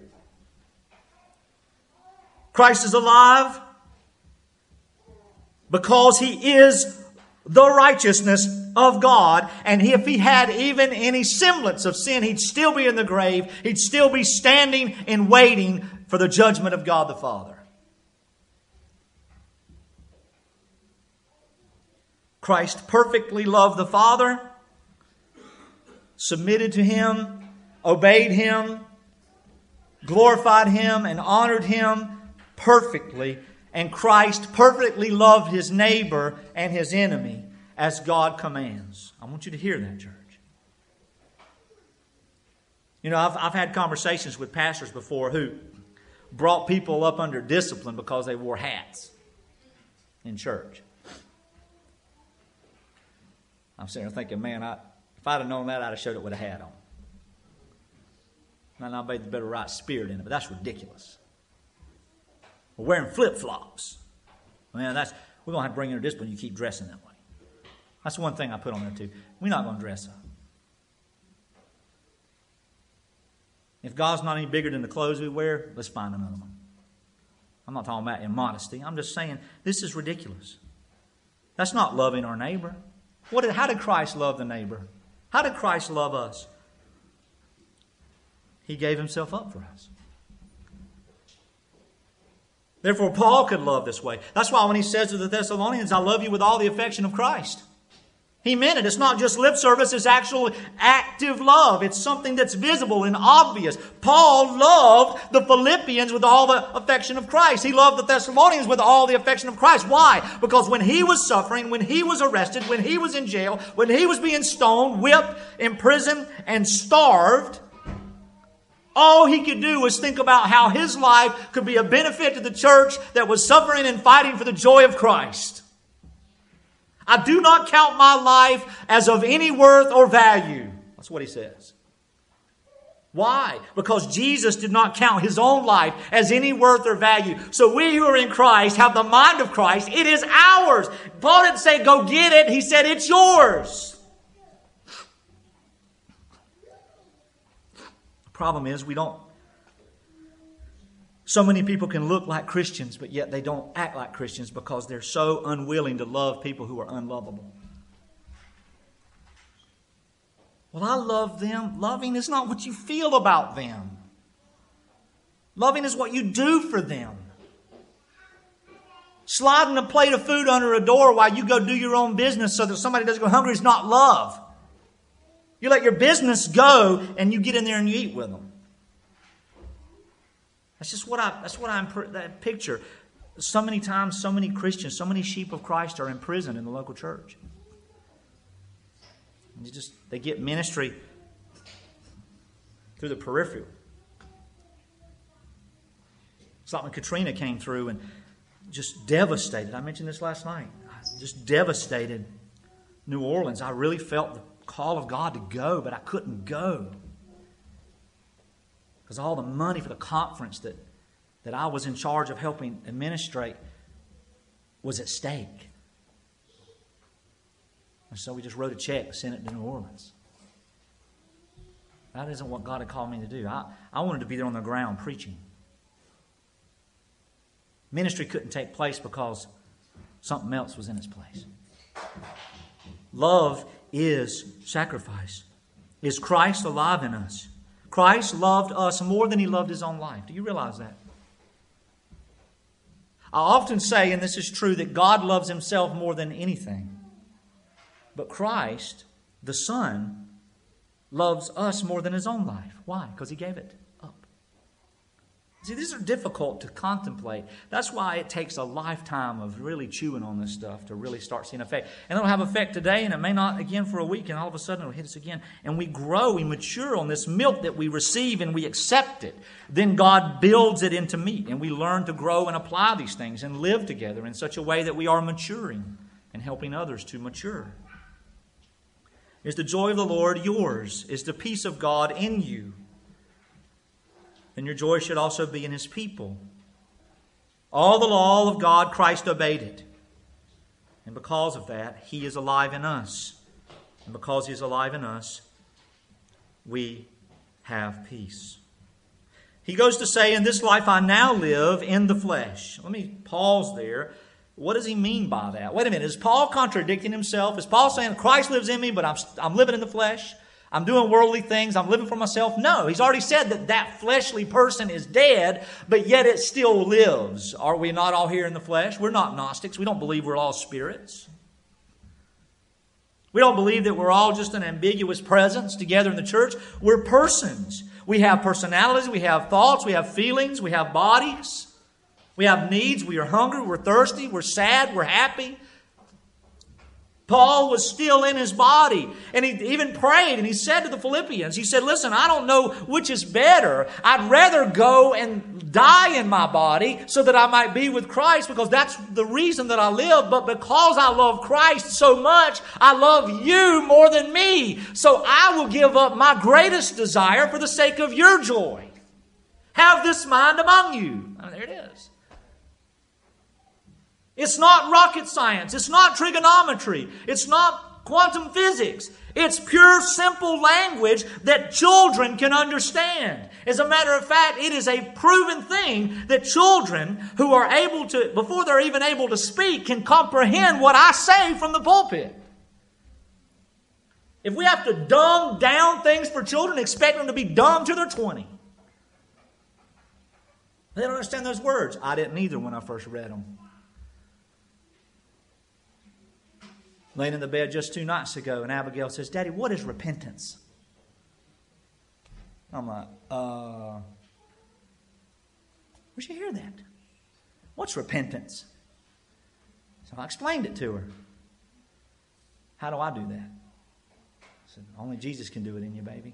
A: Christ is alive because He is the righteousness of God. And if He had even any semblance of sin, He'd still be in the grave. He'd still be standing and waiting for the judgment of God the Father. Christ perfectly loved the Father, submitted to Him, obeyed Him, glorified Him, and honored Him perfectly. And Christ perfectly loved His neighbor and His enemy as God commands. I want you to hear that, church. You know, I've, I've had conversations with pastors before who brought people up under discipline because they wore hats in church. I'm sitting there thinking, man, I, if I'd have known that, I'd have showed it with a hat on. And I made the better right spirit in it, but that's ridiculous. We're wearing flip-flops. Man, that's, we're going to have to bring in a discipline. You keep dressing that way. That's one thing I put on there too. We're not going to dress up. If God's not any bigger than the clothes we wear, let's find another one. I'm not talking about immodesty. I'm just saying this is ridiculous. That's not loving our neighbor. What did, how did Christ love the neighbor? How did Christ love us? He gave Himself up for us. Therefore, Paul could love this way. That's why when he says to the Thessalonians, I love you with all the affection of Christ. He meant it. It's not just lip service. It's actual active love. It's something that's visible and obvious. Paul loved the Philippians with all the affection of Christ. He loved the Thessalonians with all the affection of Christ. Why? Because when he was suffering, when he was arrested, when he was in jail, when he was being stoned, whipped, imprisoned, and starved, all he could do was think about how his life could be a benefit to the church that was suffering and fighting for the joy of Christ. I do not count my life as of any worth or value. That's what he says. Why? Because Jesus did not count His own life as any worth or value. So we who are in Christ have the mind of Christ. It is ours. Paul didn't say, go get it. He said, it's yours. Problem is, we don't. So many people can look like Christians, but yet they don't act like Christians because they're so unwilling to love people who are unlovable. Well, I love them. Loving is not what you feel about them. Loving is what you do for them. Sliding a plate of food under a door while you go do your own business so that somebody doesn't go hungry is not love. You let your business go and you get in there and you eat with them. That's just what I, that's what I'm, that picture. So many times, so many Christians, so many sheep of Christ are in prison in the local church. And you just, they get ministry through the peripheral. It's like when Katrina came through and just devastated. I mentioned this last night. Just devastated New Orleans. I really felt the call of God to go, but I couldn't go. Because all the money for the conference that, that I was in charge of helping administrate was at stake. And so we just wrote a check and sent it to New Orleans. That isn't what God had called me to do. I, I wanted to be there on the ground preaching. Ministry couldn't take place because something else was in its place. Love is sacrifice. Is Christ alive in us? Christ loved us more than He loved His own life. Do you realize that? I often say, and this is true, that God loves Himself more than anything. But Christ, the Son, loves us more than His own life. Why? Because He gave it up. See, these are difficult to contemplate. That's why it takes a lifetime of really chewing on this stuff to really start seeing effect. And it'll have effect today, and it may not again for a week, and all of a sudden it'll hit us again. And we grow, we mature on this milk that we receive, and we accept it. Then God builds it into meat, and we learn to grow and apply these things and live together in such a way that we are maturing and helping others to mature. Is the joy of the Lord yours? Is the peace of God in you? Then your joy should also be in His people. All the law of God, Christ obeyed it. And because of that, He is alive in us. And because He is alive in us, we have peace. He goes to say, in this life I now live in the flesh. Let me pause there. What does he mean by that? Wait a minute. Is Paul contradicting himself? Is Paul saying Christ lives in me, but I'm, I'm living in the flesh? I'm doing worldly things. I'm living for myself. No, he's already said that that fleshly person is dead, but yet it still lives. Are we not all here in the flesh? We're not Gnostics. We don't believe we're all spirits. We don't believe that we're all just an ambiguous presence together in the church. We're persons. We have personalities. We have thoughts. We have feelings. We have bodies. We have needs. We are hungry. We're thirsty. We're sad. We're happy. Paul was still in his body, and he even prayed, and he said to the Philippians, he said, listen, I don't know which is better. I'd rather go and die in my body so that I might be with Christ, because that's the reason that I live. But because I love Christ so much, I love you more than me. So I will give up my greatest desire for the sake of your joy. Have this mind among you. Oh, there it is. It's not rocket science. It's not trigonometry. It's not quantum physics. It's pure, simple language that children can understand. As a matter of fact, it is a proven thing that children who are able to, before they're even able to speak, can comprehend what I say from the pulpit. If we have to dumb down things for children, expect them to be dumb till they're twenty. They don't understand those words. I didn't either when I first read them. Laying in the bed just two nights ago, and Abigail says, Daddy, what is repentance? I'm like, uh, where'd you hear that? What's repentance? So I explained it to her. How do I do that? I said, only Jesus can do it in you, baby.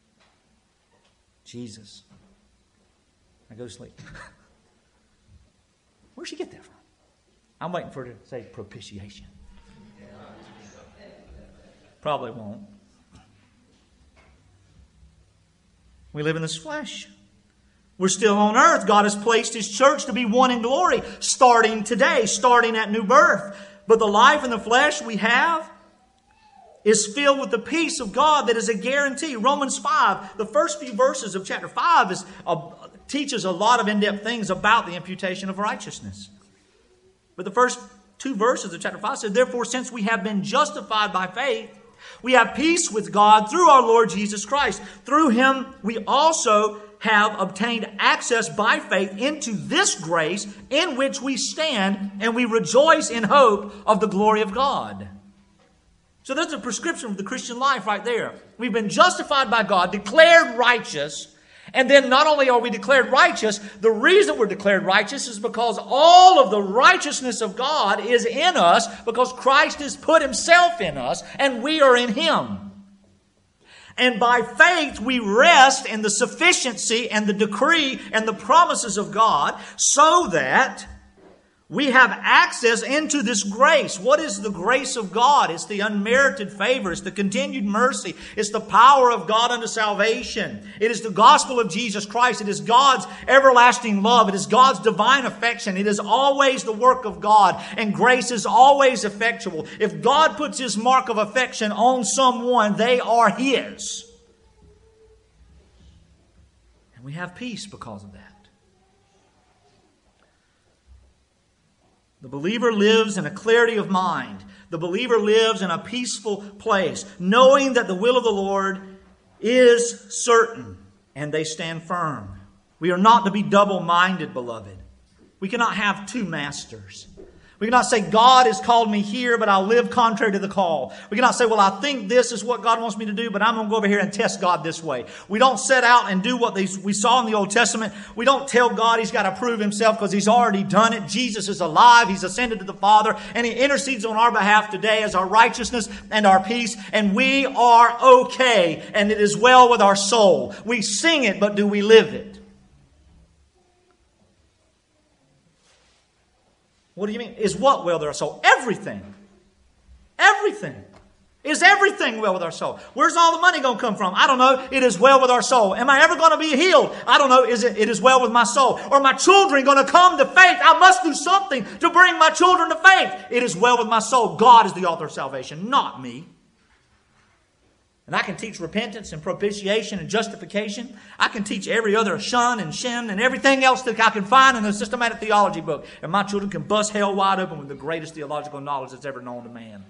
A: Jesus. I go to sleep. Where'd she get that from? I'm waiting for her to say propitiation. Probably won't. We live in this flesh. We're still on earth. God has placed His church to be one in glory, starting today, starting at new birth. But the life in the flesh we have is filled with the peace of God that is a guarantee. Romans five, the first few verses of chapter five is, uh, teaches a lot of in-depth things about the imputation of righteousness. But the first two verses of chapter five said, therefore, since we have been justified by faith, we have peace with God through our Lord Jesus Christ. Through Him, we also have obtained access by faith into this grace in which we stand, and we rejoice in hope of the glory of God. So there's a prescription of the Christian life right there. We've been justified by God, declared righteous, and then not only are we declared righteous, the reason we're declared righteous is because all of the righteousness of God is in us because Christ has put Himself in us and we are in Him. And by faith we rest in the sufficiency and the decree and the promises of God so that we have access into this grace. What is the grace of God? It's the unmerited favor. It's the continued mercy. It's the power of God unto salvation. It is the gospel of Jesus Christ. It is God's everlasting love. It is God's divine affection. It is always the work of God. And grace is always effectual. If God puts His mark of affection on someone, they are His. And we have peace because of that. The believer lives in a clarity of mind. The believer lives in a peaceful place, knowing that the will of the Lord is certain, and they stand firm. We are not to be double-minded, beloved. We cannot have two masters. We cannot say, God has called me here, but I'll live contrary to the call. We cannot say, well, I think this is what God wants me to do, but I'm going to go over here and test God this way. We don't set out and do what these, we saw in the Old Testament. We don't tell God He's got to prove Himself because He's already done it. Jesus is alive. He's ascended to the Father, and He intercedes on our behalf today as our righteousness and our peace, and we are okay, and it is well with our soul. We sing it, but do we live it? What do you mean? Is what well with our soul? Everything. Everything. Is everything well with our soul? Where's all the money going to come from? I don't know. It is well with our soul. Am I ever going to be healed? I don't know. Is it, it is well with my soul? Are my children going to come to faith? I must do something to bring my children to faith. It is well with my soul. God is the author of salvation, not me. And I can teach repentance and propitiation and justification. I can teach every other shun and shin and everything else that I can find in the systematic theology book. And my children can bust hell wide open with the greatest theological knowledge that's ever known to man.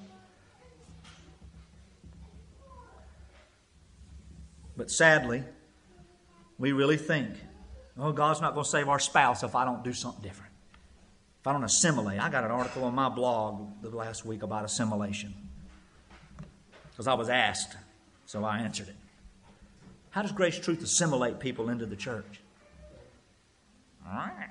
A: But sadly, we really think, oh, God's not going to save our spouse if I don't do something different. If I don't assimilate. I got an article on my blog the last week about assimilation. Because I was asked. So I answered it. How does Grace Truth assimilate people into the church? All right.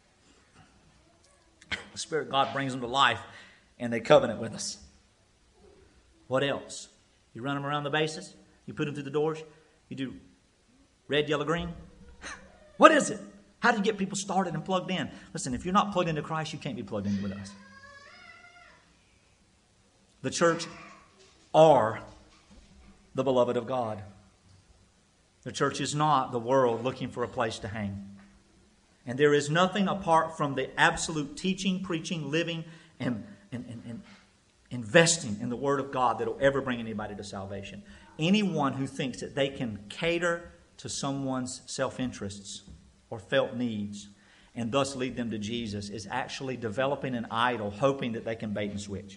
A: The Spirit of God brings them to life and they covenant with us. What else? You run them around the bases? You put them through the doors? You do red, yellow, green? What is it? How do you get people started and plugged in? Listen, if you're not plugged into Christ, you can't be plugged in with us. The church are the beloved of God. The church is not the world looking for a place to hang. And there is nothing apart from the absolute teaching, preaching, living, and, and, and, and investing in the Word of God that will ever bring anybody to salvation. Anyone who thinks that they can cater to someone's self-interests or felt needs and thus lead them to Jesus is actually developing an idol, hoping that they can bait and switch.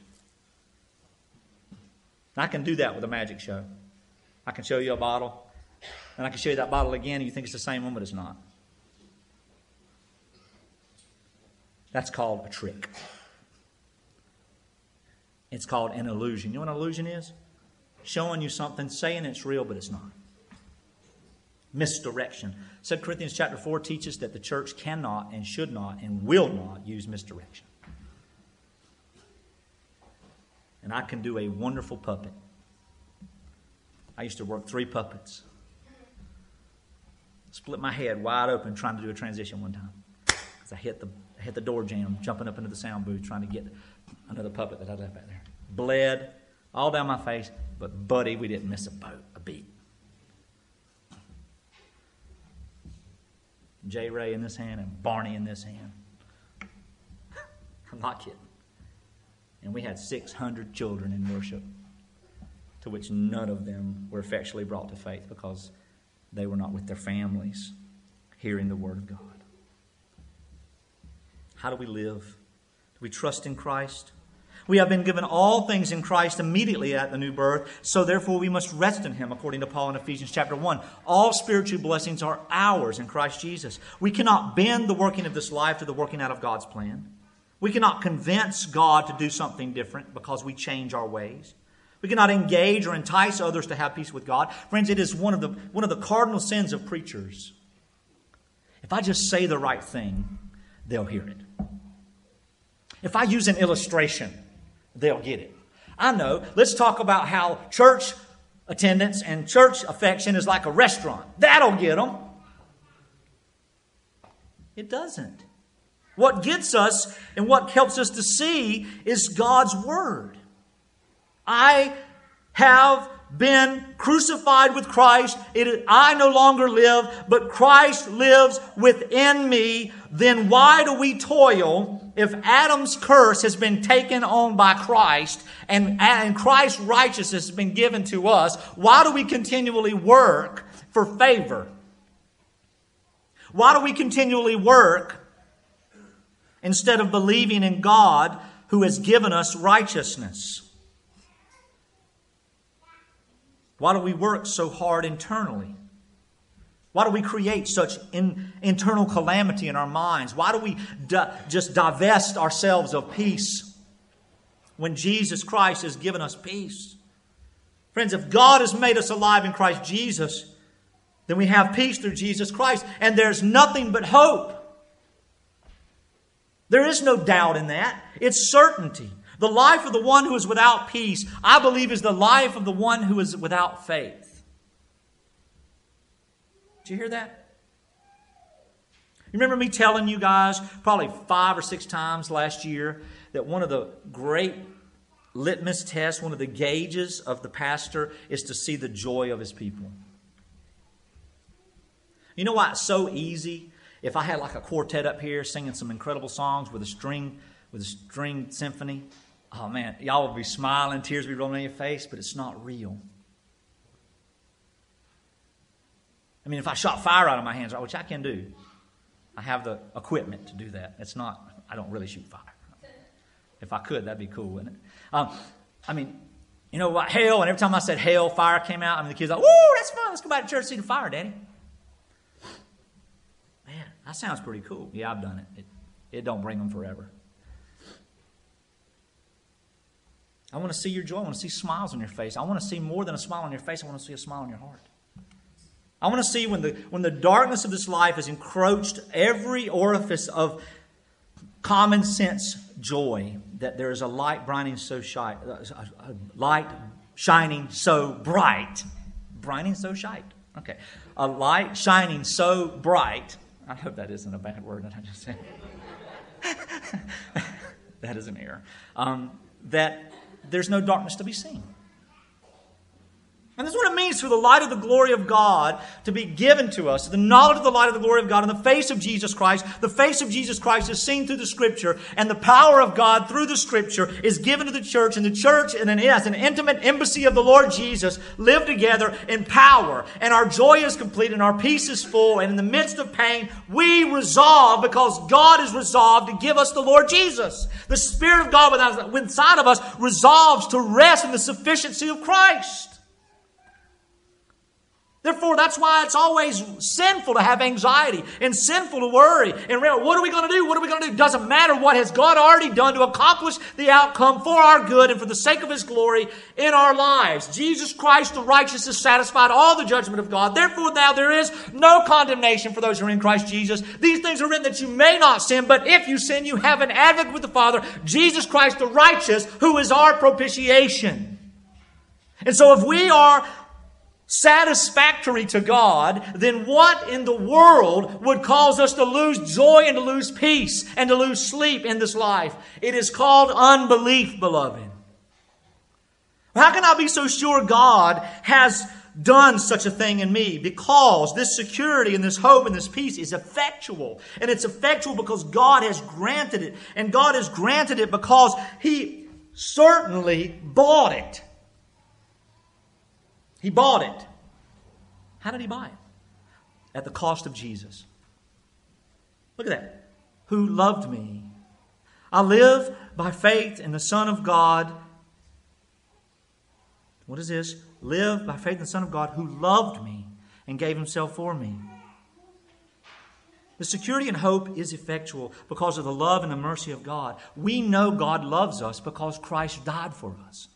A: I can do that with a magic show. I can show you a bottle, and I can show you that bottle again, and you think it's the same one, but it's not. That's called a trick. It's called an illusion. You know what an illusion is? Showing you something, saying it's real, but it's not. Misdirection. Second Corinthians chapter four teaches that the church cannot and should not and will not use misdirection. And I can do a wonderful puppet. I used to work three puppets. Split my head wide open trying to do a transition one time. Because I hit the I hit the door jamb, jumping up into the sound booth, trying to get another puppet that I left back there. Bled all down my face, but buddy, we didn't miss a boat, a beat. J. Ray in this hand and Barney in this hand. I'm not kidding. And we had six hundred children in worship, to which none of them were effectually brought to faith because they were not with their families hearing the Word of God. How do we live? Do we trust in Christ? We have been given all things in Christ immediately at the new birth, so therefore we must rest in Him, according to Paul in Ephesians chapter one. All spiritual blessings are ours in Christ Jesus. We cannot bend the working of this life to the working out of God's plan. We cannot convince God to do something different because we change our ways. We cannot engage or entice others to have peace with God. Friends, it is one of the, one of the cardinal sins of preachers. If I just say the right thing, they'll hear it. If I use an illustration, they'll get it. I know. Let's talk about how church attendance and church affection is like a restaurant. That'll get them. It doesn't. What gets us and what helps us to see is God's Word. I have been crucified with Christ. It, I no longer live, but Christ lives within me. Then why do we toil if Adam's curse has been taken on by Christ and, and Christ's righteousness has been given to us? Why do we continually work for favor? Why do we continually work instead of believing in God who has given us righteousness? Why do we work so hard internally? Why do we create such in, internal calamity in our minds? Why do we di- just divest ourselves of peace when Jesus Christ has given us peace? Friends, if God has made us alive in Christ Jesus, then we have peace through Jesus Christ, and there's nothing but hope. There is no doubt in that. It's certainty. The life of the one who is without peace, I believe, is the life of the one who is without faith. Did you hear that? You remember me telling you guys probably five or six times last year that one of the great litmus tests, one of the gauges of the pastor is to see the joy of his people. You know why it's so easy? If I had like a quartet up here singing some incredible songs with a string, with a string symphony, oh man, y'all would be smiling, tears would be rolling down your face, but it's not real. I mean, if I shot fire out of my hands, which I can do, I have the equipment to do that. It's not, I don't really shoot fire. If I could, that'd be cool, wouldn't it? Um, I mean, you know what, hell, and every time I said hell, fire came out, I mean, the kids are like, woo, that's fun, let's go back to church and see the fire, Daddy. Man, that sounds pretty cool. Yeah, I've done it. It, it don't bring them forever. I want to see your joy. I want to see smiles on your face. I want to see more than a smile on your face. I want to see a smile on your heart. I want to see when the when the darkness of this life has encroached every orifice of common sense joy, that there is a light brining so shine, a light shining so bright, brining so shite. Okay, a light shining so bright. I hope that isn't a bad word that I just said. That is an error. Um, that there's no darkness to be seen. And that's what it means for the light of the glory of God to be given to us. The knowledge of the light of the glory of God in the face of Jesus Christ. The face of Jesus Christ is seen through the Scripture. And the power of God through the Scripture is given to the church. And the church, and as an intimate embassy of the Lord Jesus, live together in power. And our joy is complete and our peace is full. And in the midst of pain, we resolve, because God is resolved to give us the Lord Jesus. The Spirit of God inside of us resolves to rest in the sufficiency of Christ. Therefore, that's why it's always sinful to have anxiety and sinful to worry. And remember, what are we going to do? What are we going to do? It doesn't matter what has God already done to accomplish the outcome for our good and for the sake of His glory in our lives. Jesus Christ, the righteous, has satisfied all the judgment of God. Therefore, now there is no condemnation for those who are in Christ Jesus. These things are written that you may not sin, but if you sin, you have an advocate with the Father, Jesus Christ, the righteous, who is our propitiation. And so if we are satisfactory to God, then what in the world would cause us to lose joy and to lose peace and to lose sleep in this life? It is called unbelief, beloved. How can I be so sure God has done such a thing in me? Because this security and this hope and this peace is effectual. And it's effectual because God has granted it. And God has granted it because He certainly bought it. He bought it. How did He buy it? At the cost of Jesus. Look at that. Who loved me. I live by faith in the Son of God. What is this? Live by faith in the Son of God who loved me and gave Himself for me. The security and hope is effectual because of the love and the mercy of God. We know God loves us because Christ died for us.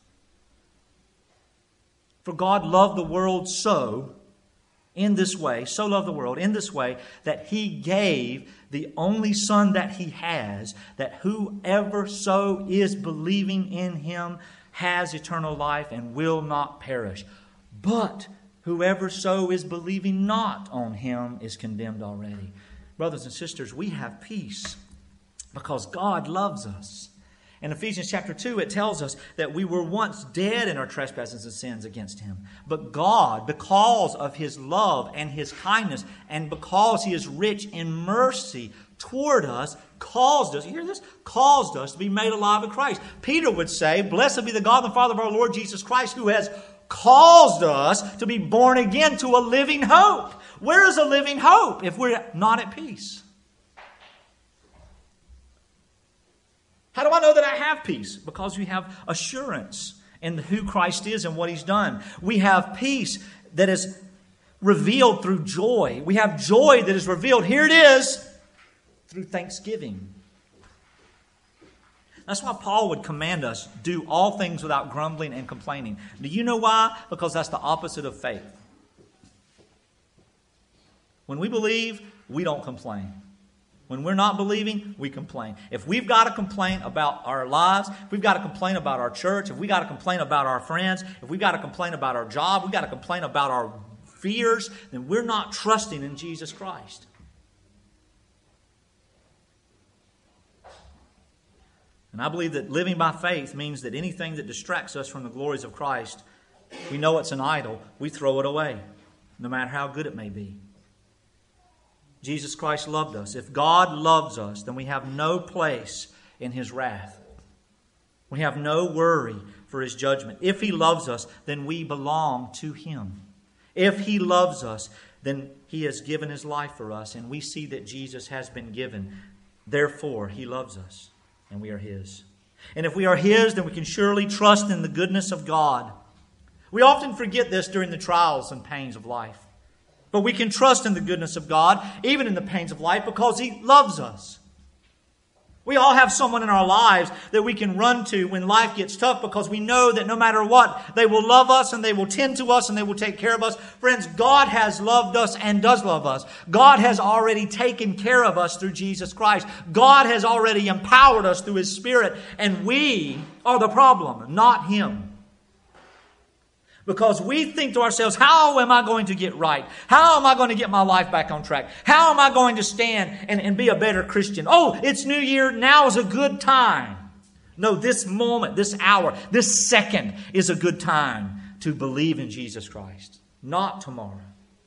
A: For God loved the world so, in this way, so loved the world in this way, that He gave the only Son that He has, that whoever so is believing in Him has eternal life and will not perish. But whoever so is believing not on Him is condemned already. Brothers and sisters, we have peace because God loves us. In Ephesians chapter two, it tells us that we were once dead in our trespasses and sins against Him. But God, because of His love and His kindness, and because He is rich in mercy toward us, caused us, you hear this? Caused us to be made alive in Christ. Peter would say, blessed be the God and Father of our Lord Jesus Christ, who has caused us to be born again to a living hope. Where is a living hope if we're not at peace? How do I know that I have peace? Because we have assurance in who Christ is and what He's done. We have peace that is revealed through joy. We have joy that is revealed. Here it is, through thanksgiving. That's why Paul would command us, do all things without grumbling and complaining. Do you know why? Because that's the opposite of faith. When we believe, we don't complain. When we're not believing, we complain. If we've got to complain about our lives, if we've got to complain about our church, if we've got to complain about our friends, if we've got to complain about our job, we've got to complain about our fears, then we're not trusting in Jesus Christ. And I believe that living by faith means that anything that distracts us from the glories of Christ, we know it's an idol, we throw it away, no matter how good it may be. Jesus Christ loved us. If God loves us, then we have no place in His wrath. We have no worry for His judgment. If He loves us, then we belong to Him. If He loves us, then He has given His life for us, and we see that Jesus has been given. Therefore, He loves us, and we are His. And if we are His, then we can surely trust in the goodness of God. We often forget this during the trials and pains of life. But we can trust in the goodness of God, even in the pains of life, because He loves us. We all have someone in our lives that we can run to when life gets tough, because we know that no matter what, they will love us and they will tend to us and they will take care of us. Friends, God has loved us and does love us. God has already taken care of us through Jesus Christ. God has already empowered us through His Spirit, and we are the problem, not Him. Because we think to ourselves, how am I going to get right? How am I going to get my life back on track? How am I going to stand and, and be a better Christian? Oh, it's New Year. Now is a good time. No, this moment, this hour, this second is a good time to believe in Jesus Christ. Not tomorrow.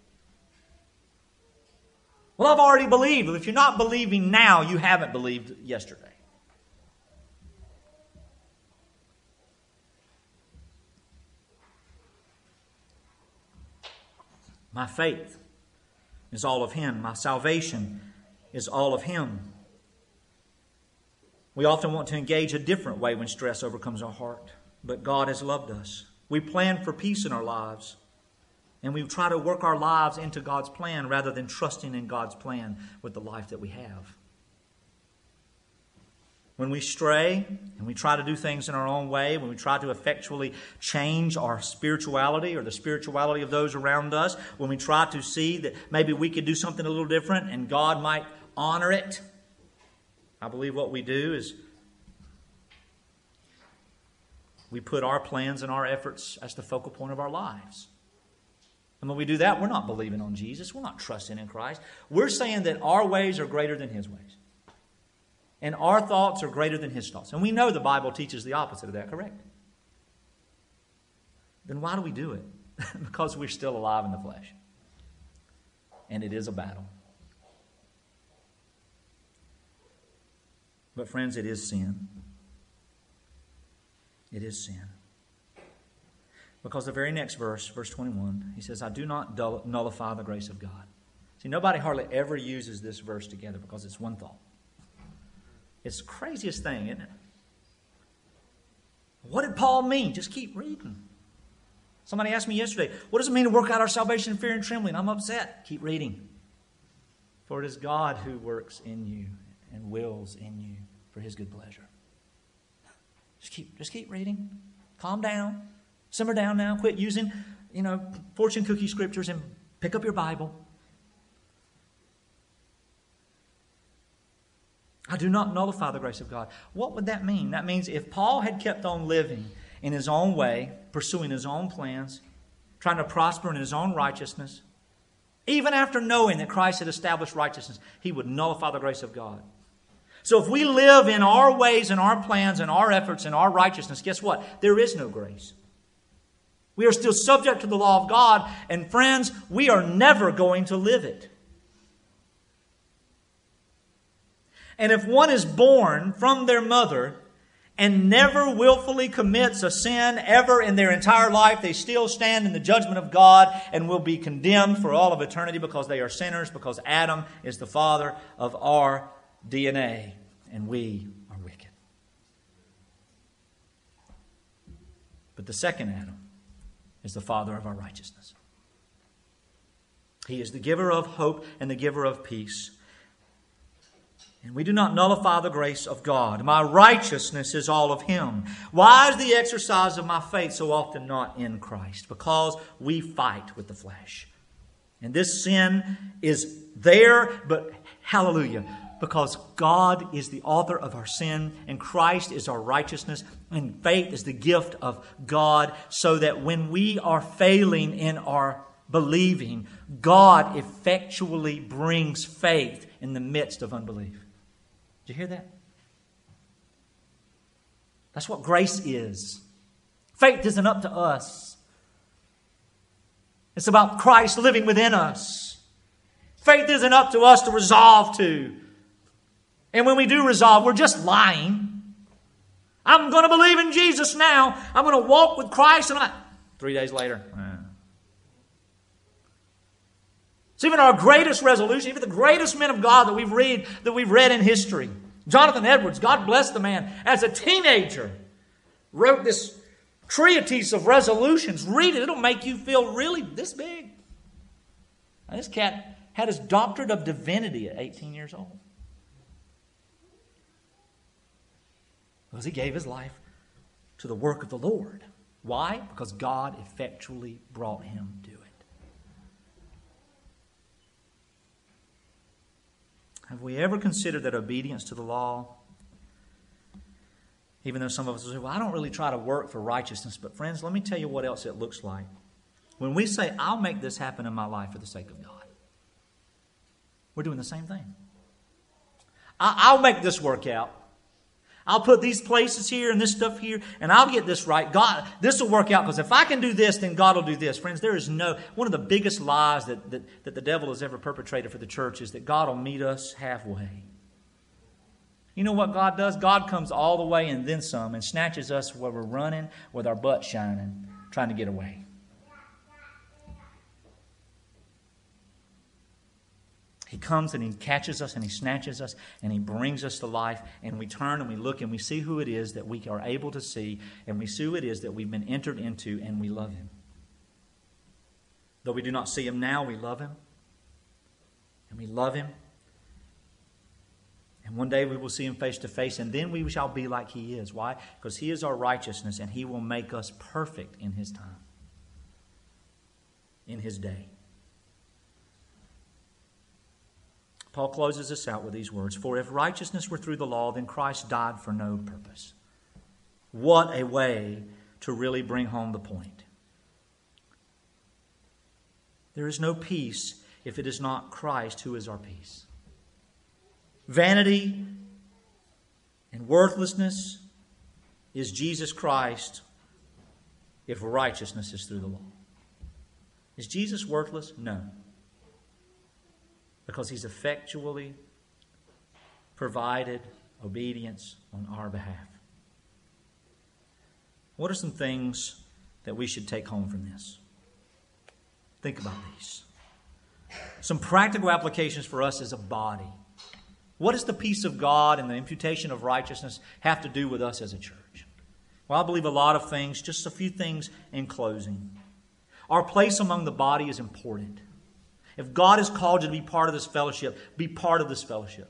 A: Well, I've already believed. If you're not believing now, you haven't believed yesterday. My faith is all of Him. My salvation is all of Him. We often want to engage a different way when stress overcomes our heart. But God has loved us. We plan for peace in our lives. And we try to work our lives into God's plan rather than trusting in God's plan with the life that we have. When we stray and we try to do things in our own way, when we try to effectually change our spirituality or the spirituality of those around us, when we try to see that maybe we could do something a little different and God might honor it, I believe what we do is we put our plans and our efforts as the focal point of our lives. And when we do that, we're not believing on Jesus. We're not trusting in Christ. We're saying that our ways are greater than His ways. And our thoughts are greater than His thoughts. And we know the Bible teaches the opposite of that, correct? Then why do we do it? Because we're still alive in the flesh. And it is a battle. But friends, it is sin. It is sin. Because the very next verse, verse twenty-one, he says, I do not nullify the grace of God. See, nobody hardly ever uses this verse together because it's one thought. It's the craziest thing, isn't it? What did Paul mean? Just keep reading. Somebody asked me yesterday, what does it mean to work out our salvation in fear and trembling? I'm upset. Keep reading. For it is God who works in you and wills in you for His good pleasure. Just keep, just keep reading. Calm down. Simmer down now. Quit using, you know, fortune cookie scriptures and pick up your Bible. I do not nullify the grace of God. What would that mean? That means if Paul had kept on living in his own way, pursuing his own plans, trying to prosper in his own righteousness, even after knowing that Christ had established righteousness, he would nullify the grace of God. So if we live in our ways and our plans and our efforts and our righteousness, guess what? There is no grace. We are still subject to the law of God, and friends, we are never going to live it. And if one is born from their mother and never willfully commits a sin ever in their entire life, they still stand in the judgment of God and will be condemned for all of eternity because they are sinners, because Adam is the father of our D N A and we are wicked. But the second Adam is the father of our righteousness. He is the giver of hope and the giver of peace. And we do not nullify the grace of God. My righteousness is all of Him. Why is the exercise of my faith so often not in Christ? Because we fight with the flesh. And this sin is there, but hallelujah, because God is the author of our sin and Christ is our righteousness and faith is the gift of God, so that when we are failing in our believing, God effectually brings faith in the midst of unbelief. Did you hear that? That's what grace is. Faith isn't up to us. It's about Christ living within us. Faith isn't up to us to resolve to. And when we do resolve, we're just lying. I'm going to believe in Jesus now. I'm going to walk with Christ. And I... Three days later. It's even our greatest resolution, even the greatest men of God that we've read, that we've read in history. Jonathan Edwards, God bless the man, as a teenager, wrote this treatise of resolutions. Read it. It'll make you feel really this big. Now, this cat had his doctorate of divinity at eighteen years old. Because he gave his life to the work of the Lord. Why? Because God effectually brought him to it. Have we ever considered that obedience to the law, even though some of us say, well, I don't really try to work for righteousness, but friends, let me tell you what else it looks like. When we say, I'll make this happen in my life for the sake of God, we're doing the same thing. I'll make this work out. I'll put these places here and this stuff here, and I'll get this right. God, this will work out, because if I can do this, then God will do this. Friends, there is no... One of the biggest lies that, that, that the devil has ever perpetrated for the church is that God will meet us halfway. You know what God does? God comes all the way and then some and snatches us where we're running with our butt shining, trying to get away. He comes and He catches us and He snatches us and He brings us to life, and we turn and we look and we see who it is that we are able to see, and we see who it is that we've been entered into, and we love Him. Though we do not see Him now, we love Him. And we love Him. And one day we will see Him face to face, and then we shall be like He is. Why? Because He is our righteousness, and He will make us perfect in His time, in His day. Paul closes this out with these words. For if righteousness were through the law, then Christ died for no purpose. What a way to really bring home the point. There is no peace if it is not Christ who is our peace. Vanity and worthlessness is Jesus Christ if righteousness is through the law. Is Jesus worthless? No. Because He's effectually provided obedience on our behalf. What are some things that we should take home from this? Think about these. Some practical applications for us as a body. What does the peace of God and the imputation of righteousness have to do with us as a church? Well, I believe a lot of things, just a few things in closing. Our place among the body is important. If God has called you to be part of this fellowship, be part of this fellowship.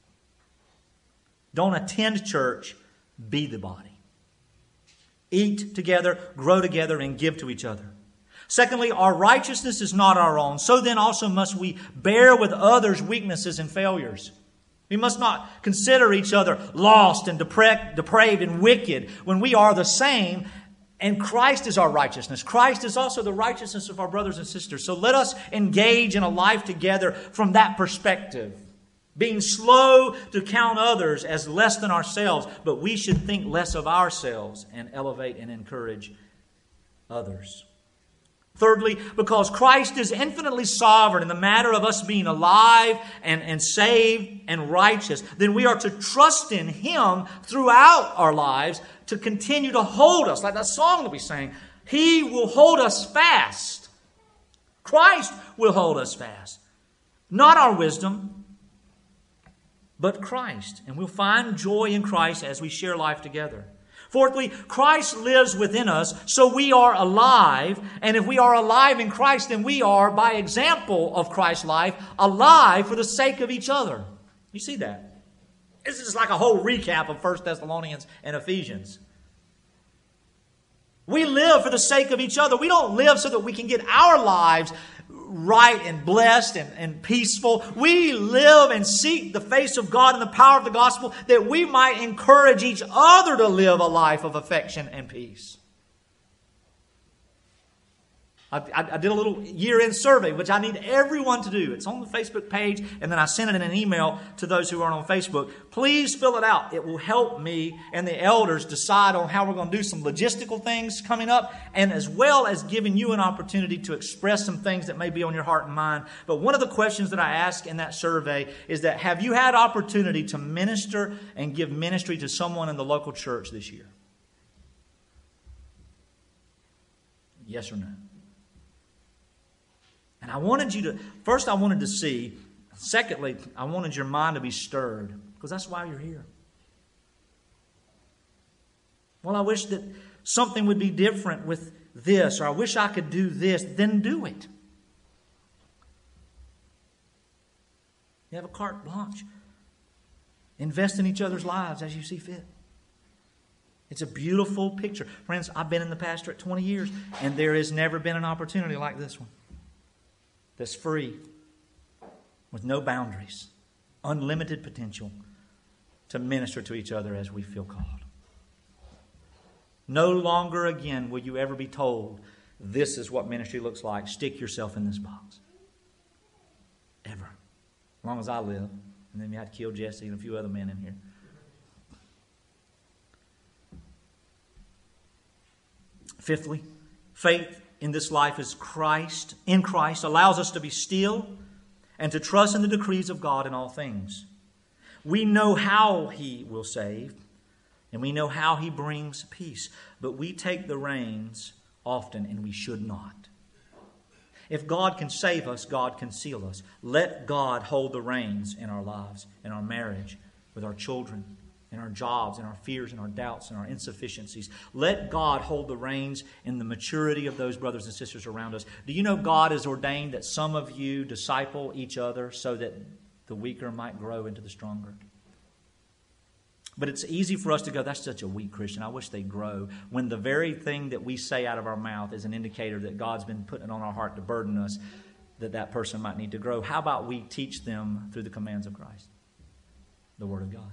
A: Don't attend church, be the body. Eat together, grow together, and give to each other. Secondly, our righteousness is not our own. So then also must we bear with others' weaknesses and failures. We must not consider each other lost and depra- depraved and wicked when we are the same. And Christ is our righteousness. Christ is also the righteousness of our brothers and sisters. So let us engage in a life together from that perspective. Being slow to count others as less than ourselves, but we should think less of ourselves and elevate and encourage others. Thirdly, because Christ is infinitely sovereign in the matter of us being alive and, and saved and righteous, then we are to trust in Him throughout our lives to continue to hold us. Like that song that we sang, He will hold us fast. Christ will hold us fast. Not our wisdom, but Christ. And we'll find joy in Christ as we share life together. Fourthly, Christ lives within us, so we are alive. And if we are alive in Christ, then we are, by example of Christ's life, alive for the sake of each other. You see that? This is like a whole recap of First Thessalonians and Ephesians. We live for the sake of each other. We don't live so that we can get our lives right and blessed and, and peaceful. We live and seek the face of God and the power of the gospel that we might encourage each other to live a life of affection and peace. I, I, I did a little year-end survey, which I need everyone to do. It's on the Facebook page, and then I sent it in an email to those who aren't on Facebook. Please fill it out. It will help me and the elders decide on how we're going to do some logistical things coming up, and as well as giving you an opportunity to express some things that may be on your heart and mind. But one of the questions that I ask in that survey is that, have you had opportunity to minister and give ministry to someone in the local church this year? Yes or no? And I wanted you to, first I wanted to see, secondly, I wanted your mind to be stirred, because that's why you're here. Well, I wish that something would be different with this, or I wish I could do this. Then do it. You have a carte blanche. Invest in each other's lives as you see fit. It's a beautiful picture. Friends, I've been in the pastorate twenty years, and there has never been an opportunity like this one. That's free, with no boundaries, unlimited potential to minister to each other as we feel called. No longer again will you ever be told, this is what ministry looks like. Stick yourself in this box. Ever. As long as I live. And then you had to kill Jesse and a few other men in here. Fifthly, faith in this life is Christ, in Christ, allows us to be still and to trust in the decrees of God in all things. We know how He will save, and we know how He brings peace, but we take the reins often, and we should not. If God can save us, God can seal us. Let God hold the reins in our lives, in our marriage, with our children, in our jobs, in our fears, in our doubts, in our insufficiencies. Let God hold the reins in the maturity of those brothers and sisters around us. Do you know God has ordained that some of you disciple each other so that the weaker might grow into the stronger? But it's easy for us to go, that's such a weak Christian. I wish they'd grow. When the very thing that we say out of our mouth is an indicator that God's been putting it on our heart to burden us, that that person might need to grow. How about we teach them through the commands of Christ, the Word of God?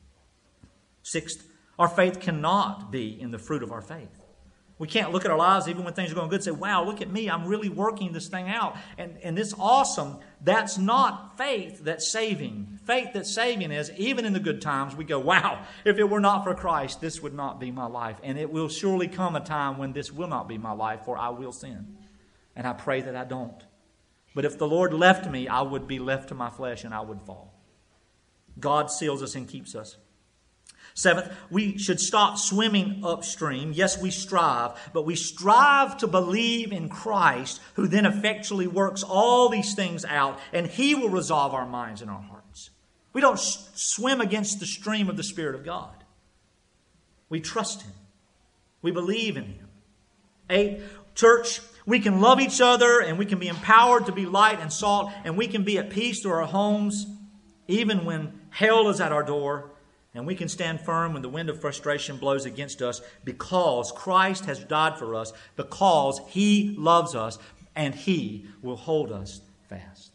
A: Sixth, our faith cannot be in the fruit of our faith. We can't look at our lives even when things are going good and say, wow, look at me, I'm really working this thing out. And, and it's awesome. That's not faith that's saving. Faith that's saving is, even in the good times, we go, wow, if it were not for Christ, this would not be my life. And it will surely come a time when this will not be my life, for I will sin. And I pray that I don't. But if the Lord left me, I would be left to my flesh and I would fall. God seals us and keeps us. Seventh, we should stop swimming upstream. Yes, we strive, but we strive to believe in Christ, who then effectually works all these things out, and He will resolve our minds and our hearts. We don't swim against the stream of the Spirit of God. We trust Him. We believe in Him. Eight, church, we can love each other, and we can be empowered to be light and salt, and we can be at peace to our homes, even when hell is at our door. And we can stand firm when the wind of frustration blows against us, because Christ has died for us, because He loves us, and He will hold us fast.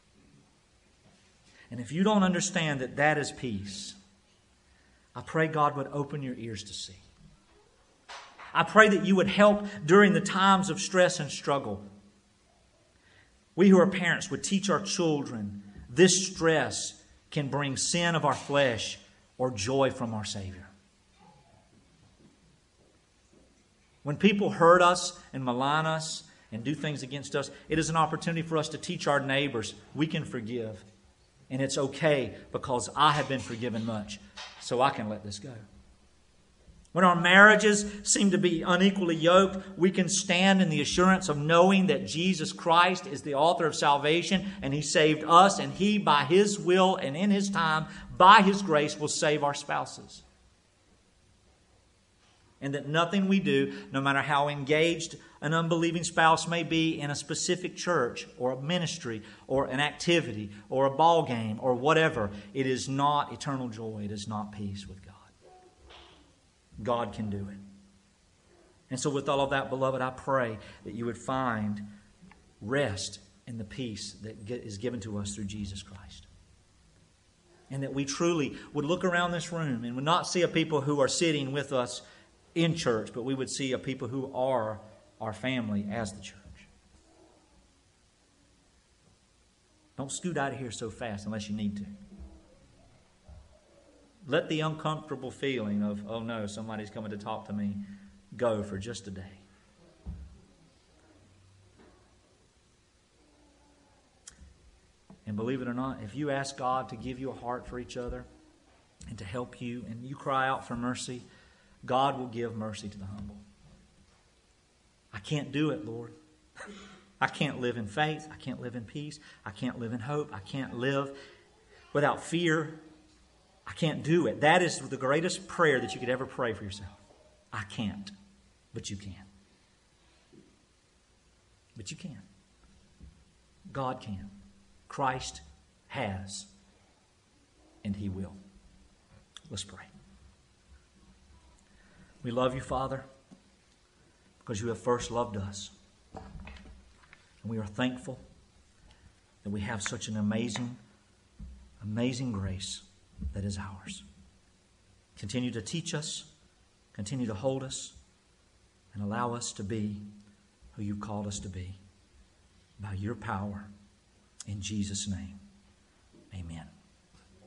A: And if you don't understand that that is peace, I pray God would open your ears to see. I pray that you would help during the times of stress and struggle. We who are parents would teach our children this stress can bring sin of our flesh or joy from our Savior. When people hurt us and malign us and do things against us, it is an opportunity for us to teach our neighbors we can forgive. And it's okay because I have been forgiven much, so I can let this go. When our marriages seem to be unequally yoked, we can stand in the assurance of knowing that Jesus Christ is the author of salvation, and He saved us, and He, by His will and in His time, by His grace, will save our spouses. And that nothing we do, no matter how engaged an unbelieving spouse may be in a specific church or a ministry or an activity or a ball game or whatever, it is not eternal joy. It is not peace with God. God can do it. And so with all of that, beloved, I pray that you would find rest in the peace that is given to us through Jesus Christ. And that we truly would look around this room and would not see a people who are sitting with us in church, but we would see a people who are our family as the church. Don't scoot out of here so fast unless you need to. Let the uncomfortable feeling of, oh no, somebody's coming to talk to me, go for just a day. And believe it or not, if you ask God to give you a heart for each other and to help you, and you cry out for mercy, God will give mercy to the humble. I can't do it, Lord. I can't live in faith. I can't live in peace. I can't live in hope. I can't live without fear. I can't do it. That is the greatest prayer that you could ever pray for yourself. I can't, but you can. But you can. God can. Christ has, and He will. Let's pray. We love you, Father, because you have first loved us. And we are thankful that we have such an amazing, amazing grace that is ours. Continue to teach us, continue to hold us, and allow us to be who you've called us to be by your power. In Jesus' name, amen.